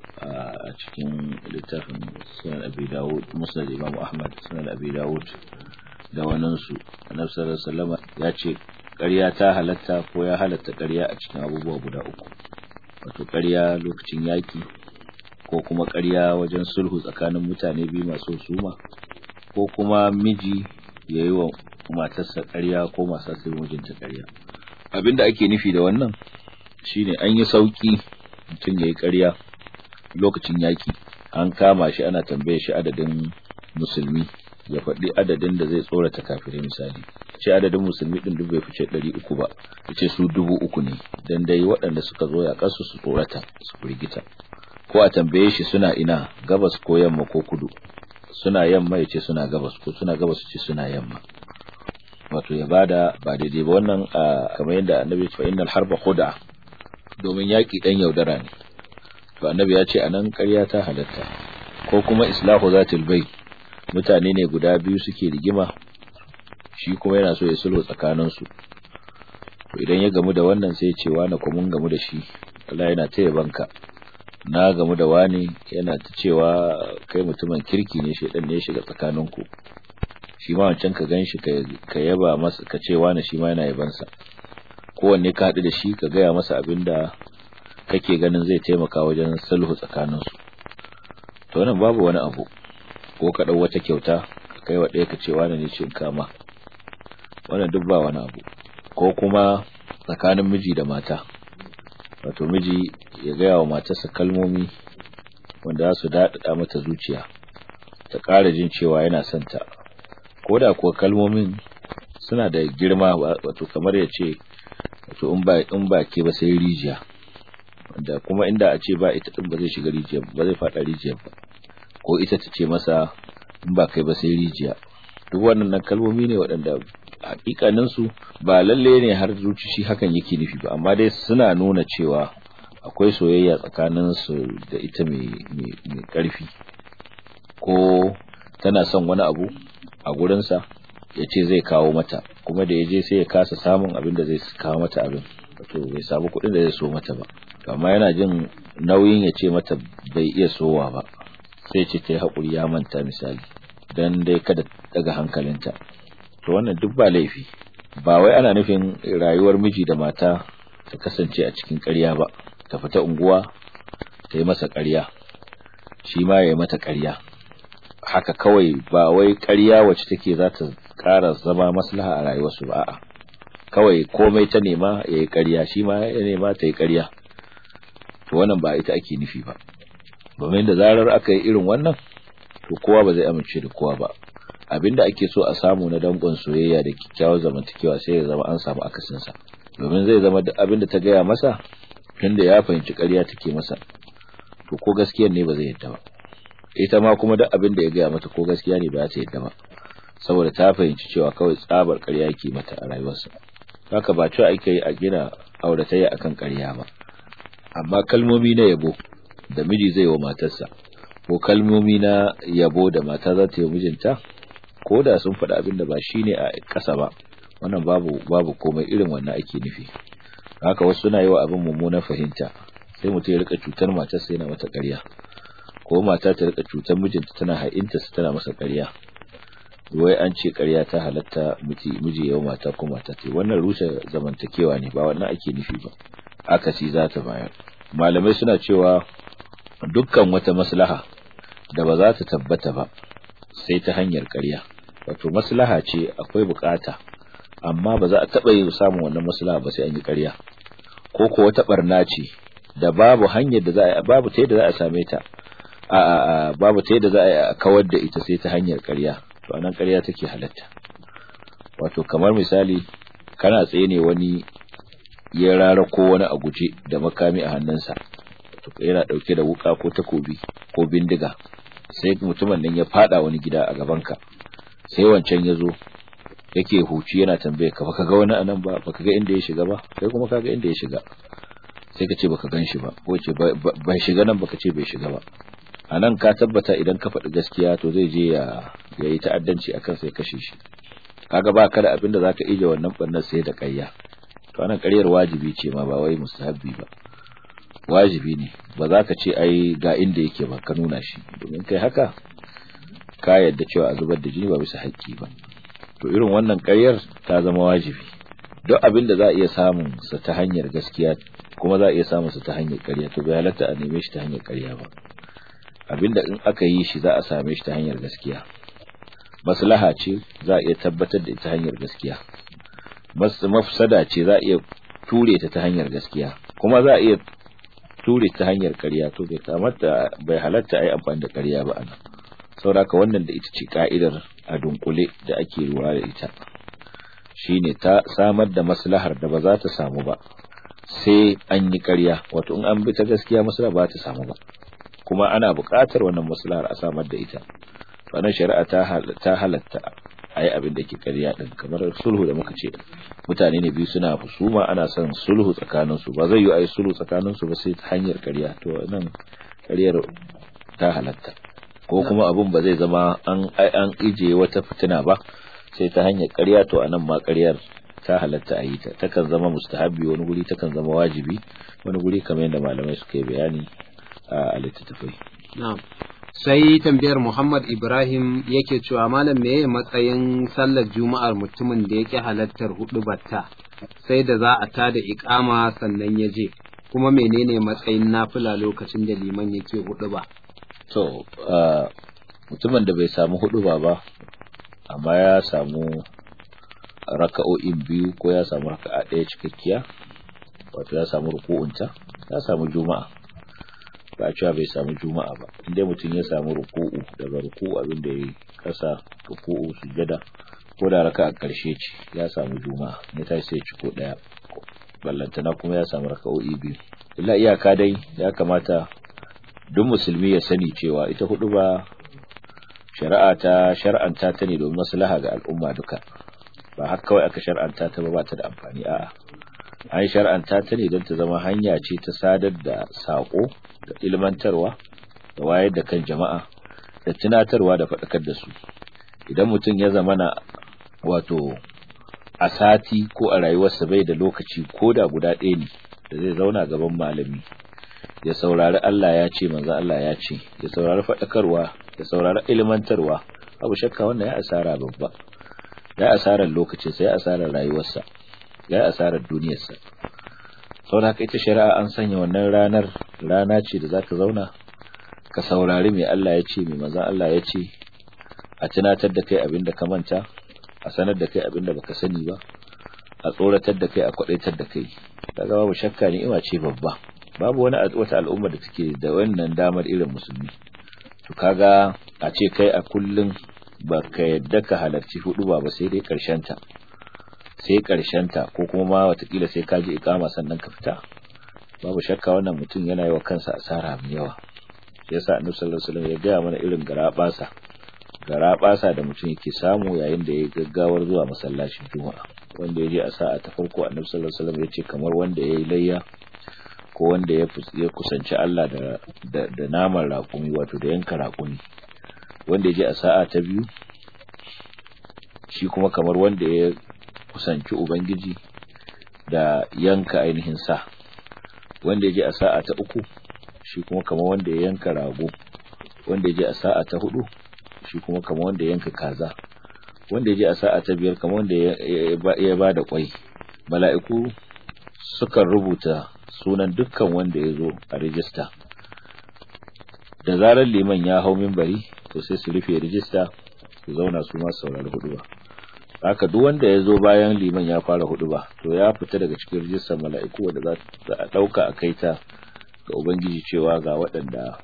a cikin littafin Sunan Abi Dawud, Musnad Imam Ahmad, Sunan Abi Dawud da waninsu. Annabi sallallahu alaihi wasallama ya ce ƙarya ta halatta, ko ya halatta ƙarya a cikin abubuwa guda uku, wato ƙarya lokacin yaki, ko kuma ƙarya wajen sulhu tsakanin mutane biyu masu husuma, ko kuma miji ya yi wa matarsa ƙarya ko masu sai mijinta ƙarya. Abinda ake nufi da wannan shine an yi sauki mutum ya yi ƙarya lokacin yaki, an kama shi ana tambaye shi adadin musulmi, ya faɗi adadin da zai tsorata kafirai. Misali ce adadin musulmi din duk bai fice ɗari uku ba, yace su dubu uku ne, dan dai waɗanda suka zo ya kasu su tsorata su firgita. Ko a tambaye shi suna ina, gabas ko yamma ko kudu, suna yamma yace suna gabas, ko suna gabas yace suna yamma. Wato ya bada ba daidai ba wannan, kamar yadda annabi ya ce innal harba khuda, domin yaki dan yaudara ne. To annabi ya ce anan ƙarya ta halatta. Ko kuma islahu zatil bayt, mutane ne guda biyu suke rigima, shi kuma yana so ya sulhu tsakanin su. To idan ya gamu da wannan sai ya ce wani ko mun gamu da shi, Allah yana taya banka, na gamu da wani yana ta cewa kai mutumin kirki ne, shedan ne ya shiga tsakaninku. Shi ma wancan ka ganshi ka yaba masa, ka ce wani shi ma yana yabansa. Kowanne ka haɗu da shi ka gaya masa abinda kake ganin zai taimaka wajen sulhu tsakaninsu. To wannan babu wani abu. Ko ka dau wata kyauta ka kai wa ɗaya ka ce wani ne cin kama, wannan duk ba wani abu. Ko kuma tsakanin miji da mata, wato miji ya gaya wa matarsa kalmomi wanda za su daɗaɗa mata zuciya, ta ƙara jin cewa yana son ta, ko da kuwa kalmomin suna da girma, wato kamar ya ce wato in ba in ba ke ba sai rijiya, wanda kuma inda a ce ba ita din ba zai shiga rijiya ba, zai faɗa rijiya ba. Ko ita ta ce masa in ba kai ba sai rijiya. Duk wannan kalmomi ne waɗanda hakikanin su ba lalle ne har zuci shi hakan yake nufi ba, amma dai suna nuna cewa akwai soyayya tsakanin su da ita mai mai ƙarfi, ko tana son wani abu a gurinsa ya ce zai kawo mata, kuma da ya je sai ya kasa samun abin da zai kawo mata abin, wato bai samu kuɗin da zai so mata ba, amma yana jin nauyin ya ce mata bai iya sowa ba, sai ce ta yi haƙuri ya manta misali, don dai kada daga hankalinta. To wannan duk ba laifi, ba wai ana nufin rayuwar miji da mata ta kasance a cikin ƙarya ba, ta fita unguwa ta yi masa ƙarya, shi ma ya yi mata ƙarya haka kawai, ba wai ƙarya wacce take za ta ƙara zama maslaha a rayuwarsu ba, a'a kawai komai ta nema ya yi ƙarya, shi ma ya nema ta yi ƙarya. To wannan ba ita ake nufi ba, domin da zarar aka yi irin wannan to kowa ba zai amince da kowa ba. Abinda ake so a samu na danƙon soyayya da kyakkyawar zamantakewa sai ya zama an samu akasin sa, domin zai zama duk abinda ta gaya masa tunda ya fahimci ƙarya take masa, to ko gaskiyar ne ba zai yadda ba, ita ma kuma duk abinda ya gaya mata ko gaskiya ne ba za ta yadda ba, saboda ta fahimci cewa kawai tsabar ƙarya yake mata a rayuwarsa. Haka ba cewa ake yi a gina auratayya akan ƙarya ba, amma kalmomi na yabo da miji zai wa matarsa, ko kalmomi na yabo da mata za ta yi mijinta, ko da sun faɗa abin da ba shine a ƙasa ba wannan babu babu komai, irin wannan ake nufi. Haka wasu suna yi wa abin mummunan fahimta, sai mutum ya rika cutar matarsa yana mata ƙarya, ko mata ta rika cutar mijinta tana ha'inta su tana masa ƙarya, wai an ce ƙarya ta halatta miji miji yau mata ko mata ta, wannan rushe zamantakewa ne, ba wannan ake nufi ba, akasi za ta bayar. Malamai suna cewa dukkan wata maslaha da ba za ta tabbata ba sai ta hanyar ƙarya, wato maslaha ce akwai bukata amma ba za a taɓa yin samun wannan maslaha ba sai an yi ƙarya, ko ko wata barna ce da babu hanyar da za a babu ta yadda za a same ta a a babu ta yadda za a kawar da ita sai ta hanyar ƙarya, to anan ƙarya take halatta. Wato kamar misali kana tsaye ne wani ya rara ko wani a guje da makami a hannunsa, to yana dauke da wuka ko takobi ko bindiga, sai mutumin nan ya fada wani gida a gabanka, sai wancan ya zo yake huci yana tambaye ka baka ga wani anan ba, baka ga inda ya shiga ba, kai kuma kaga inda ya shiga, sai ka ce baka gan shi ba, ko ce bai shiga nan baka ce bai shiga ba. Anan ka tabbata idan ka faɗi gaskiya to zai je ya yayi ta'addanci akan sai kashe shi, kaga ba ka da abin da zaka ije wannan bannan sai da ƙarya. To anan ƙaryar wajibi ce ma ba wai mustahabbi ba, wajibi ne, ba za ka ce ai ga inda yake ba ka nuna shi, domin kai haka ka yadda cewa a zubar da jini ba bisa haƙƙi ba. To irin wannan ƙaryar ta zama wajibi. Duk abin da za a iya samun sa ta hanyar gaskiya kuma za a iya samun sa ta hanyar ƙarya, to bai halatta a neme shi ta hanyar ƙarya ba. Abinda in aka yi shi za a same shi ta hanyar gaskiya, maslaha ce za a iya tabbatar da ita hanyar gaskiya, mafsada ce za a iya ture ta ta hanyar gaskiya, kuma za a iya ture ta hanyar ƙarya, to bai kamata bai halatta ai amfani da ƙarya ba anan. Saboda wannan da ita ce ka'idar a dunkule da ake lura da ita, shine ta samar da maslahar da ba za ta samu ba sai an yi ƙarya, wato in an bi ta gaskiya maslaha ba ta samu ba, kuma ana buƙatar wannan maslahar a samar da ita. To anan shari'a ta ta halatta ai abin da ke ƙarya din, kamar sulhu da muka ce mutane ne biyu suna husuma ana son sulhu tsakanin su, ba zai yi ai sulhu tsakanin su ba sai ta hanyar ƙarya, to nan ƙaryar ta halatta. Ko kuma abun ba zai zama an an ije wata fitina ba sai ta hanyar ƙarya, to anan ma ƙaryar ta halatta a yi ta, takan zama mustahabbi wani guri, takan zama wajibi wani guri, kamar yadda malamai suka yi bayani a littattafai. Na'am. Sai tambayar Muhammad Ibrahim yake cewa malam meye matsayin sallar Juma'ar mutumin da yake halartar hudubarta sai da za a tada iqama sannan ya je, kuma menene matsayin nafila lokacin da liman yake huduba? To mutumin da bai samu huduba ba amma ya samu raka'o'in biyu ko ya samu raka'a ɗaya cikakkiya, wato ya samu ruku'unta, ya samu juma'a, ba cewa bai samu juma'a ba. Inda mutum ya samu ruku'u, daga ruku'u abin da ya kasa ruku'u sujjada ko da raka'a karshe ce ya samu juma'a, ne ta sai ciko daya, ballantana kuma ya samu raka'o'i biyu. Illa iyaka dai ya kamata duk musulmi ya sani cewa ita hudu ba shari'a ta shar'anta ta ne domin maslaha ga al'umma duka, ba har kawai aka shar'anta ta ba ba ta da amfani, a'a an shar'anta ta ne don ta zama hanya ce ta sadar da sako da ilmantarwa da wayar da kan jama'a da tunatarwa da faɗakar da su. Idan mutum ya zamana wato a sati ko a rayuwarsa bai da lokaci ko da guda ɗaya ne da zai zauna gaban malami ya saurari Allah ya ce manzo Allah ya ce, ya saurari faɗakarwa, ya saurari ilmantarwa, abu shakka wannan ya asara babba, ya asarar lokacin sai ya asarar rayuwarsa, ya asarar duniyarsa. Saboda haka ita shari'a an sanya wannan ranar rana ce da zaka zauna ka saurari me Allah ya ce, me manzo Allah ya ce, a tunatar da kai abinda ka manta, a sanar da kai abinda baka sani ba, a tsoratar da kai, a kwadaitar da kai. Kaga babu shakka ne ima ce babba, babu wani wata al'umma da take da wannan damar irin musulmi. To kaga a ce kai a kullun baka yadda ka halarci hudu ba sai dai karshen ta sai karshen ta ko kuma ma watakila sai ka ji ikama sannan ka fita, babu shakka wannan mutum yana yi wa kansa asara mai yawa. Yasa Annabi sallallahu alaihi wasallam ya ga mana irin garabasa garabasa da mutum yake samu yayin da ya gaggawar zuwa masallacin Juma'a. Wanda ya je a sa'a ta farko Annabi sallallahu alaihi wasallam ya ce kamar wanda ya yi layya ko wanda ya ya kusanci Allah da da, da naman raƙumi, wato da yanka raƙumi. Wanda ya je a sa'a ta biyu shi kuma kamar wanda ya kusanci ubangiji da yanka ainihin sa. Wanda ya je a sa'a ta uku shi kuma kamar wanda ya yanka rago. Wanda ya je a sa'a ta hudu shi kuma kamar wanda ya yanka kaza. Wanda ya je a sa'a ta biyar kamar wanda ya ba da kwai. Mala'iku sukan rubuta sunan dukkan wanda ya zo a rijista. Da zarar liman ya hau minbari to sai su rufe rijista su zauna su ma saurari huduba. Haka duk wanda ya zo bayan liman ya fara huduba to ya fita daga cikin rijistar mala'iku wanda za a dauka a kai ta ga ubangiji cewa ga waɗanda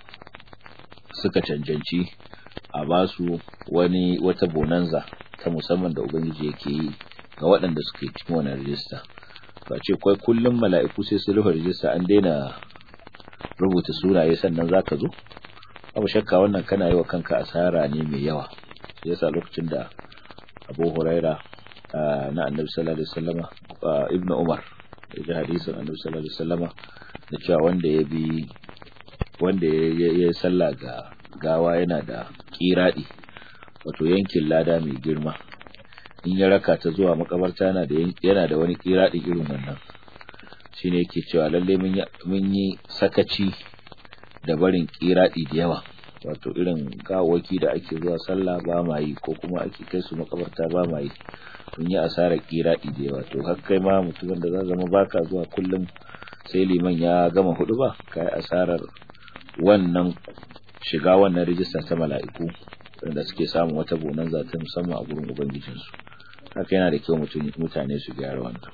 suka cancanci a basu wani wata bonanza ta musamman da ubangiji yake yi ga waɗanda suke cikin wannan rijista. To a ce kai kullum mala'iku sai su rufe rijista an daina rubuta sunaye sannan zaka zo. Abu shakka wannan kana yi wa kanka asara ne mai yawa. Yasa lokacin da Abu Huraira na Annabi sallallahu alaihi wasallama Ibn Umar da hadisin Annabi sallallahu alaihi wasallama da cewa wanda ya bi wanda ya yi sallah ga gawa yana da kiradi wato yankin lada mai girma. In ya raka ta zuwa makabarta yana da yana da wani kiradi irin wannan. Shine yake cewa lalle mun yi sakaci da barin kiradi da yawa, wato irin gawaki da ake zuwa sallah ba ma yi ko kuma ake kai su makabarta ba ma yi. Mun yi asarar kiradi da yawa. To har kai ma mutumin da za zama baka zuwa kullum sai liman ya gama hudu ba kai asarar wannan shiga wannan rijista ta mala'iku wanda suke samun wata bonanza ta musamman a gurin ubangijinsu. Haka yana da kyau mutane su gyara wannan.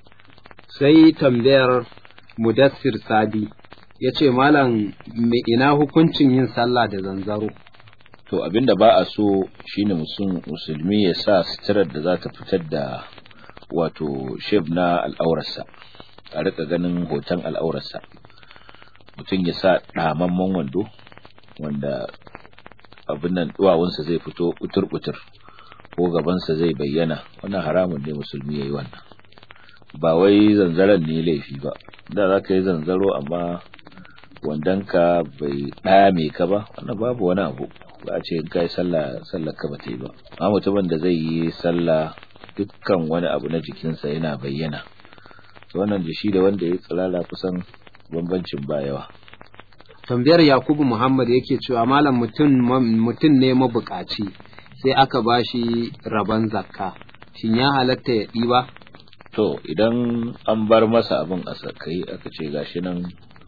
Sai tambayar Mudassir Sadi ya ce malam me ina hukuncin yin sallah da zanzaro? To abinda ba a so shine musulmi ya sa sitirar da za ta fitar da wato sheb na al'aurarsa, a rika ganin hoton al'aurarsa. Mutum ya sa ɗamamman wando wanda abin nan duwawunsa zai fito butur-butur ko gabansa zai bayyana. Wannan haramun ne musulmi yayi wannan. Ba wai zanzaron ne laifi ba, da za ka yi zanzaro amma wandanka bai ɗame ka ba, wannan babu wani abu, ba a ce in kai sallah sallar ka ba ta yi ba. Amma mutumin da zai yi sallah dukkan wani abu na jikinsa yana bayyana, wannan da shi da wanda ya tsalala kusan bambancin ba yawa. Tambayar Yakubu Muhammad yake cewa malam mutum mutum ne mabukaci sai aka bashi rabon zakka, shin ya halatta ya ɗiba? To idan an bar masa abin a sakai aka ce gashi nan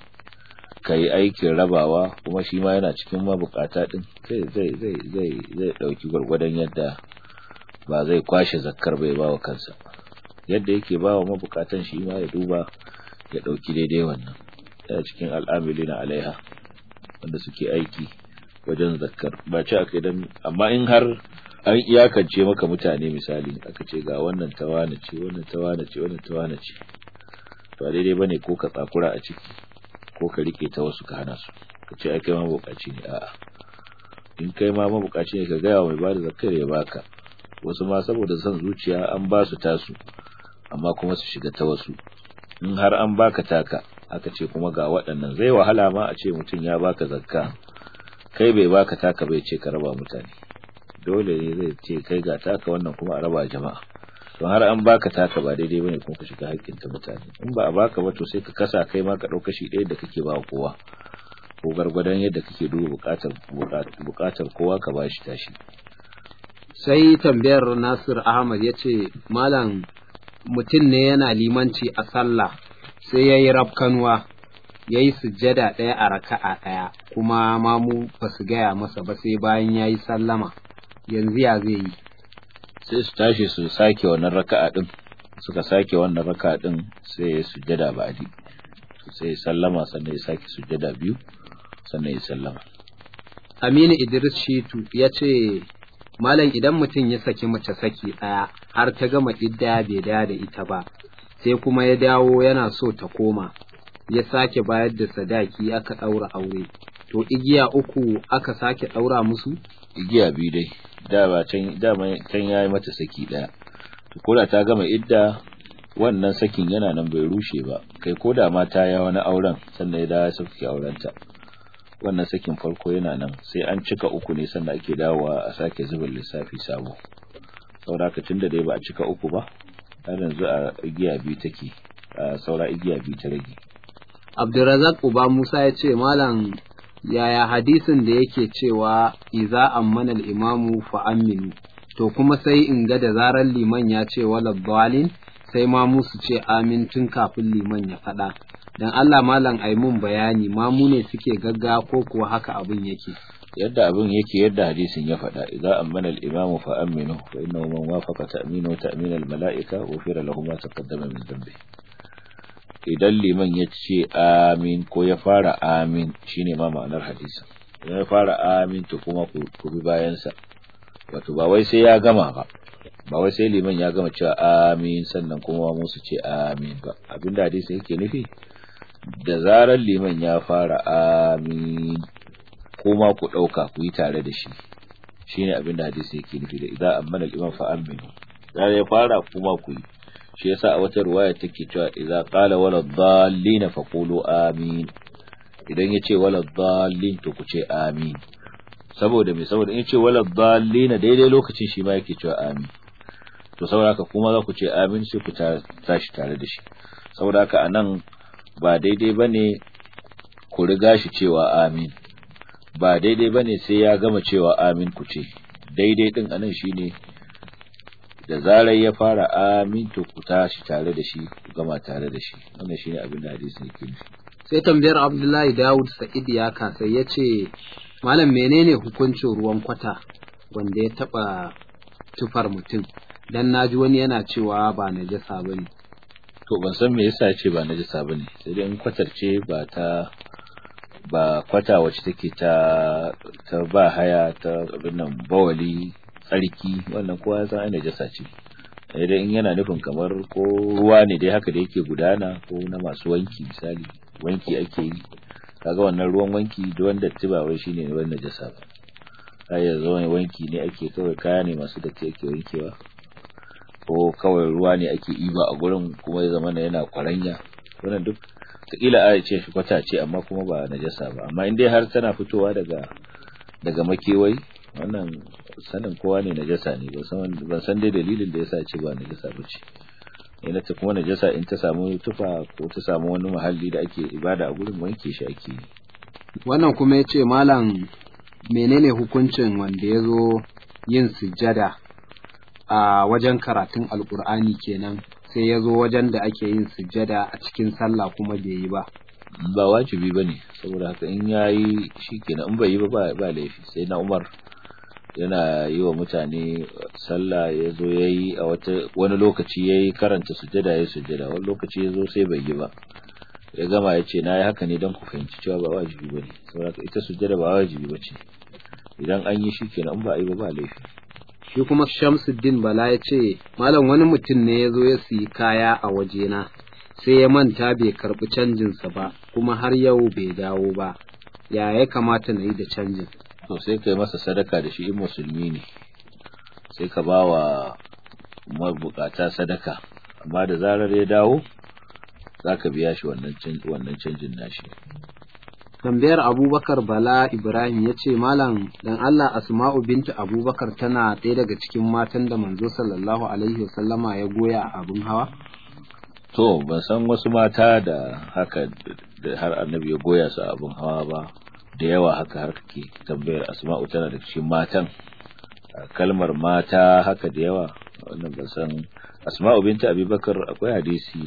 kai aikin rabawa kuma shi ma yana cikin mabukata din, sai zai zai zai zai dauki gurgurdan yadda ba zai kwashe zakkar bai bawa kansa. Yadda yake bawa mabukatan shi ma ya duba ya dauki daidai wannan. Yana cikin al'amilina alaiha wanda suke aiki wajen zakkar. Ba ce aka idan amma in har an iyakance maka mutane misali aka ce ga wannan tawana ce wannan tawana ce wannan tawana ce, to daidai bane ko ka tsakura a ciki ko ka rike ta wasu ka hana su ka ce ai kai ma mabukaci ne. A'a, in kai ma mabukaci ne ka ga mai bada zakkar ya baka. Wasu ma saboda son zuciya an ba su tasu amma kuma su shiga ta wasu. In har an baka taka aka ce kuma ga waɗannan, zai wahala ma a ce mutum ya baka zakka kai bai baka taka bai ce ka raba mutane. Dole ne zai ce kai ga taka wannan kuma a raba jama'a. Don har an baka taka ba daidai bane kuma ka shiga haƙƙin ta mutane. In ba a baka ba to sai ka kasa kai ma ka ɗauka shi ɗaya da kake ba kowa, ko gargwadon yadda kake duba buƙatar buƙatar kowa ka ba shi tashi. Sai tambayar Nasir Ahmad ya ce malam mutum ne yana limanci a sallah sai ya yi rafkanuwa ya yi sujjada ɗaya a raka'a ɗaya kuma mamu ba su gaya masa ba sai bayan ya yi sallama, yanzu ya zai yi? Sai su tashi su sake wannan raka'a ɗin, suka sake wannan raka'a ɗin sai ya sujjada ba'di, sai ya sallama sannan ya sake sujjada biyu sannan ya sallama. Aminu Idris Shitu ya ce malam idan mutum ya saki mace saki ɗaya har ta gama idda bai da da ita ba, sai kuma ya dawo yana so ta koma, ya sake bayar da sadaki aka ɗaura aure, to igiya uku aka sake ɗaura musu? Igiya biyu dai, da ba can da can yayi mata saki ɗaya, to koda ta gama idda wannan sakin yana nan bai rushe ba, kai koda ma ta ya wani auren sannan ya dawo sauki aurenta, wannan sakin farko yana nan, sai an cika uku ne sannan ake dawowa a sake zubin lissafi sabo. saboda ka tunda dai ba a cika uku ba har yanzu a igiya biyu take saura igiya biyu ta rage. Abdurrazzaq Uba Musa ya ce malam yaya hadisin da yake cewa iza ammana al-imamu fa aminu, to kuma sai in ga da zarar liman ya ce wala dalin sai ma musu ce amin tun kafin liman ya faɗa. Dan Allah malam ai mun bayani ma mu ne suke gagga ko kuwa haka abin yake? Yadda abin yake yadda hadisin ya faɗa, idza ammana al-imamu fa aminu fa innahu man wafaqa ta'minu ta'min al-mala'ika ghufira lahu ma taqaddama min dhanbi. Idan liman ya ce amin ko ya fara amin shine ma ma'anar hadisin. Idan ya fara amin to kuma ku bi bayan sa. Wato ba wai sai ya gama ba. Ba wai sai liman ya gama cewa amin sannan kuma mu su ce amin ba. Abinda hadisi yake nufi, da zarar liman ya fara amin kuma ku dauka ku yi tare da shi, shine abinda hadisi yake nufi da idza ammana al-imam fa aminu. Da ya fara kuma ku yi, shi yasa a wata riwaya take cewa idza qala wala dhallin fa qulu amin. Idan yace wala dhallin to ku ce amin. Saboda me? Saboda in yace wala dhallin daidai lokacin shi ma yake cewa amin. To saboda haka kuma za ku ce amin sai ku tashi tare da shi. Saboda haka anan ba daidai bane ku riga shi cewa amin, ba daidai bane sai ya gama cewa amin ku ce. Daidai din anan shine da zarar ya fara amin to ku tashi tare da shi ku gama tare da shi. Wannan shine abin da hadisi yake nufi. Sai tambayar Abdullahi Dawud Sa'id ya kasa yace malam menene hukuncin ruwan kwata wanda ya taba tufar mutum? Dan naji wani yana cewa ba najasa bane. To ban san me yasa yace ba najasa bane, sai dai in kwatar ce ba ta ba kwata wacce take ta ta ba haya ta abin nan bawali tsarki, wannan kowa ya san ai najasa ce. Idan in yana nufin kamar ko ruwa ne dai haka da yake gudana ko na masu wanki, misali wanki ake yi, kaga wannan ruwan wanki da wanda tiba wai shine wannan najasa ba. Ai yanzu wani wanki ne ake kawai kaya ne masu datti ake wankewa, ko kawai ruwa ne ake iba a gurin kuma ya zama yana kwaranya, wannan duk kila a ce shi kwata ce amma kuma ba najasa ba. Amma in dai har tana fitowa daga daga makewai, wannan sanin kowa ne najasa ne, ban san dai dalilin da yasa ce ba najasa ba ce. Ina ta kuma najasa in ta samu tufa ko ta samu wani muhalli da ake ibada a gurin wanke shi ake. Wannan kuma yace malam menene hukuncin wanda yazo yin sujjada a wajen karatun alkur'ani kenan, sai yazo wajen da ake yin sujjada a cikin sallah kuma bai yi ba? Ba wajibi bane, saboda haka in yayi shikenan, in bai yi ba ba laifi. Sai na Umar yana yi wa mutane sallah yazo yayi a wata wani lokaci yayi karanta sujjada yayi sujjada, wani lokaci yazo sai bai yi ba, ya gama yace nayi haka ne dan ku fahimci cewa ba wajibi bane. Saboda ita sujjada ba wajibi bace, idan an yi shikenan, in ba a yi ba ba laifi. Shi kuma Shamsuddin Bala ya ce malam wani mutum ne ya zo ya siyi kaya a wajena sai ya manta bai karbi canjinsa ba kuma har yau bai dawo ba, ya ya kamata na yi da canjin? To sai kai masa sadaka da shi in musulmi ne, sai ka ba wa mabukata sadaka, amma da zarar ya dawo za ka biya shi wannan canjin nashi. Tambayar Abubakar Bala Ibrahim ya ce malam dan Allah Asma'u bintu Abubakar tana ɗaya daga cikin matan da manzo sallallahu alaihi wasallama ya goya a abin hawa? To ban san wasu mata da haka da har annabi ya goya su a abin hawa ba, da yawa haka har kake tambayar Asma'u tana da cikin matan. Kalmar mata haka da yawa wannan ban san. Asma'u bintu Abubakar akwai hadisi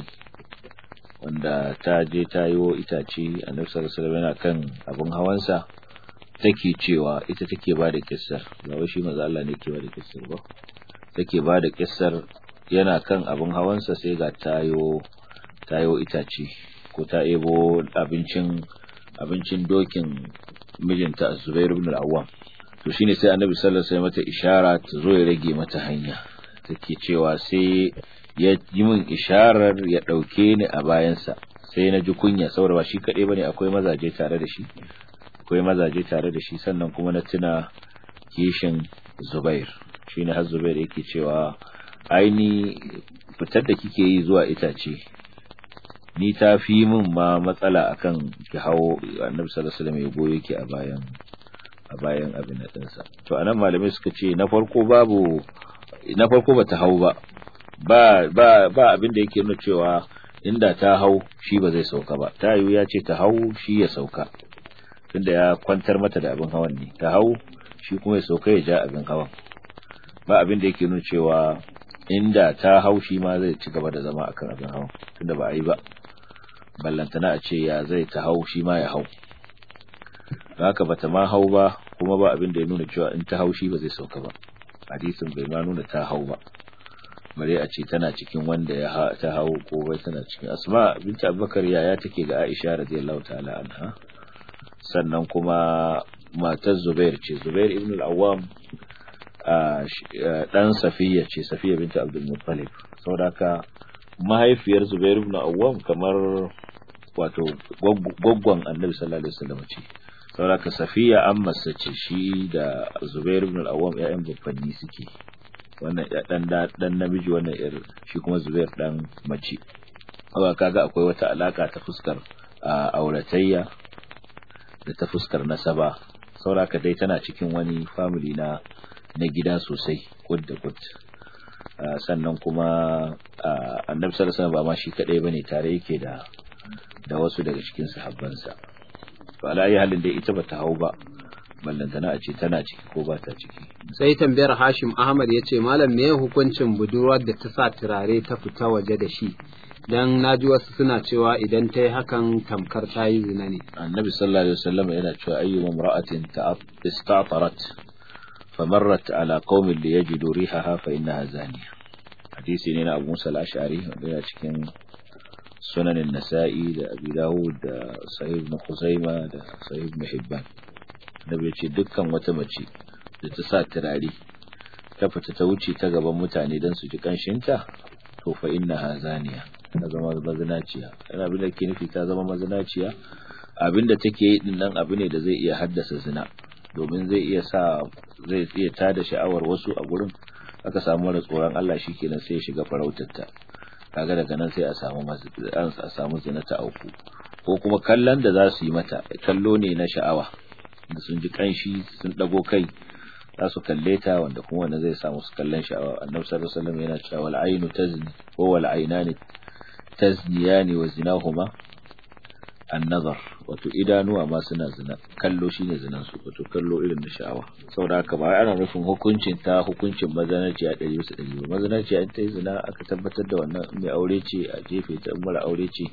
wanda ta je ta yi wa itace, annabi sallallahu alaihi wasallam yana kan abin hawansa, take cewa ita take ba da kissar, ba wai shi manzo Allah ne ke ba da kissar ba, take ba da kissar yana kan abin hawansa sai ga tayo tayo itace ko ta ebo abincin abincin dokin mijinta Zubair ibn al-Awwam. To shine sai annabi sallallahu alaihi wasallam mata ishara ta zo ya rage mata hanya, take cewa sai ya yi min isharar ya dauke ni a bayansa, sai na ji kunya saboda ba shi kadai bane, akwai mazaje tare da shi akwai mazaje tare da shi sannan kuma na tuna kishin Zubair. Shine har Zubair yake cewa aini fitar da kike yi zuwa itace ni ta fi min ma matsala akan ki hawo annabi sallallahu alaihi wasallam ya goyo ki a bayan a bayan abin nan sa. To anan malamai suka ce na farko babu na farko bata hau ba ba ba ba abin da yake nuna cewa inda ta hau shi ba zai sauka ba. Ta yiwu ya ce ta hau shi ya sauka tunda ya kwantar mata da abin hawan ne, ta hau shi kuma ya sauka ya ja abin hawan. Ba abin da yake nuna cewa inda ta hau shi ma zai ci gaba da zama akan abin hawan tunda ba a yi ba, ballantana a ce ya zai ta hau shi ma ya hau. Haka bata ma hau ba, kuma ba abin da ya nuna cewa in ta hau shi ba zai sauka ba. Hadisin bai ma nuna ta hau ba, bare a ce tana cikin wanda ya ta hau ko bai tana cikin. Asma binti Abubakar yaya take ga Aisha radiyallahu ta'ala anha, sannan kuma matar Zubair ce, Zubair ibn al-Awwam dan Safiya ce, Safiya binti Abdul Muttalib. Saboda haka mahaifiyar Zubair ibn al-Awwam kamar wato gwaggwan Annabi sallallahu alaihi wasallam ce. Saboda haka Safiya ammarsa ce, shi da Zubair ibn al-Awwam ƴaƴan babbanni suke. Wannan dan dan namiji, wannan yar shi kuma Zubair dan mace. Haka kaga akwai wata alaka ta fuskar auratayya da ta fuskar nasaba. Saboda haka dai tana cikin wani family na na gida sosai, kud da kud. Sannan kuma Annabi sallallahu alaihi wasallam ba ma shi kadai bane, tare yake da da wasu daga cikin sahabbansa. To alayi halin dai ita bata hau ba, ballantana a ce tana ciki ko ba ta ciki. Sai tambayar Hashim Ahmad ya ce, malam me hukuncin budurwar da ta sa turare ta fita waje da shi? Dan naji wasu suna cewa idan ta yi hakan tamkar ta yi zina ne. Annabi sallallahu alaihi wasallam yana cewa ayyu imra'atin ista'tarat famarrat ala qaumin liyajidu rihaha fa innaha zaniya. Hadisi ne na Abu Musa al-Ash'ari wanda yana cikin sunanin Nasa'i da Abi Dawud da Sahih Ibn Khuzaimah da Sahih Ibn Hibban. Nabi ya ce dukkan wata mace da ta sa turare ta fita ta wuce ta gaban mutane don su ji kanshinta, to fa innaha zaniya, ta zama mazinaciya. Yana abin da ke nufi ta zama mazinaciya, abin da take yi din nan abu ne da zai iya haddasa zina, domin zai iya sa zai iya tada sha'awar wasu a gurin. Aka samu mara tsoron Allah shikenan sai ya shiga farautarta, kaga daga nan sai a samu a samu zina ta auku. Ko kuma kallon da za su yi mata kallo ne na sha'awa, da sun ji kanshi sun dago kai za su kalle ta, wanda kuma wanda zai samu su kallon sha'awa. Annabi sallallahu alaihi wasallam yana cewa wal aynu tazni wa wal aynani tazniyani wa zinahuma an-nazar, wato idanuwa ma suna zina, kallo shine zinan su, wato kallo irin na sha'awa. Saboda haka ba ana nufin hukuncin ta hukuncin mazanaci a ɗari bisa ɗari ba. Mazanaci in ta yi zina aka tabbatar da wannan, mai aure ce a jefe ta, in mara aure ce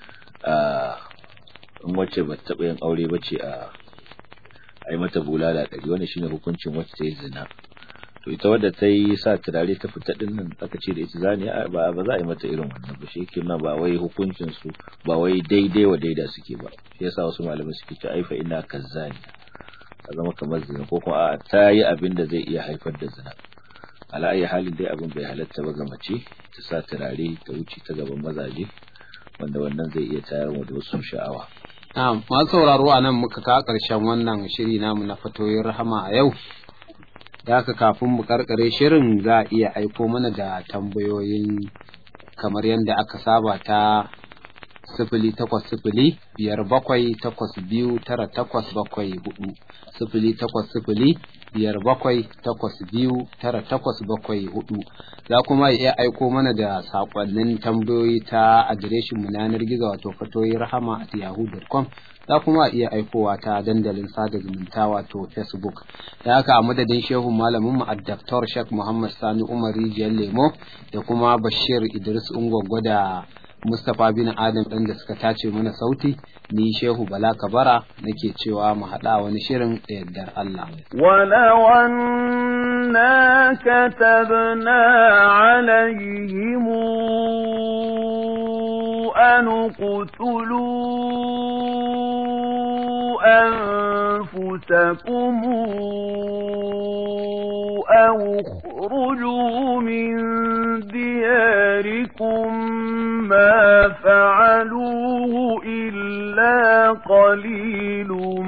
a in wacce ba ta taɓa yin aure ba ce a ai mata bulala ɗari. Wannan shine hukuncin wacce ta yi zina. To ita wadda ta yi sa turare ta fita din nan aka ce da ita zani ba ba za a yi mata irin wannan ba. Shi yake nan ba wai hukuncin su ba wai daidai wa daida suke ba. Shi yasa wasu malamai suke ce ai fa ina kazzani, a zama kamar zina, ko kuma a ta yi abin da zai iya haifar da zina. Ala ayi halin dai abin bai halatta ba ga mace ta sa turare ta wuce ta gaban mazaje, wanda wannan zai iya tayar da wasu sha'awa. Na'am, masu sauraro a nan muka ka ƙarshen wannan shiri namu na fatoyin rahama a yau. Da haka kafin mu karkare shirin za a iya aiko mana da tambayoyin kamar yadda aka saba ta sifili takwas sifili biyar bakwai takwas biyu tara takwas bakwai hudu, sifili takwas sifili biyar bakwai takwas biyu tara takwas bakwai hudu. Za kuma iya aiko mana da sakonnin tambayoyi ta adireshin mu na yanar gizo wato fatoyi rahama at yahoo dot com. Za kuma iya aikowa ta dandalin sada zumunta wato Facebook. Da haka a madadin shehu malamin mu Dr. Sheikh Muhammad Sani Umar Rijiyar Lemo da kuma Bashir Idris Ungwaggo da Mustapha bin Adam ɗan da suka tace mana sauti, ni Shehu Bala Kabara nake cewa mu haɗa wani shirin da yardar Allah. ولو أنا كتبنا عليهم أن اقتلوا أنفسكم أو اخرجوا من دياركم ما فعلوه إلا قليل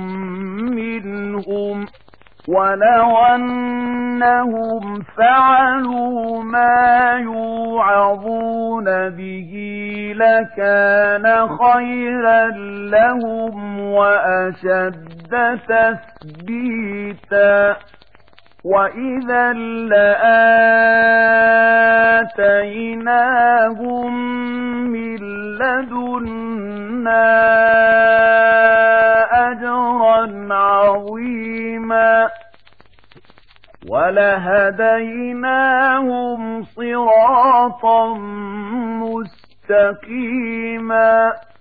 منهم ولو أنهم فعلوا ما يوعظون به لكان خيرا لهم وأشد تثبيتا وإذا لآتيناهم من لدنا أجرا عظيما ولهديناهم صراطا مستقيما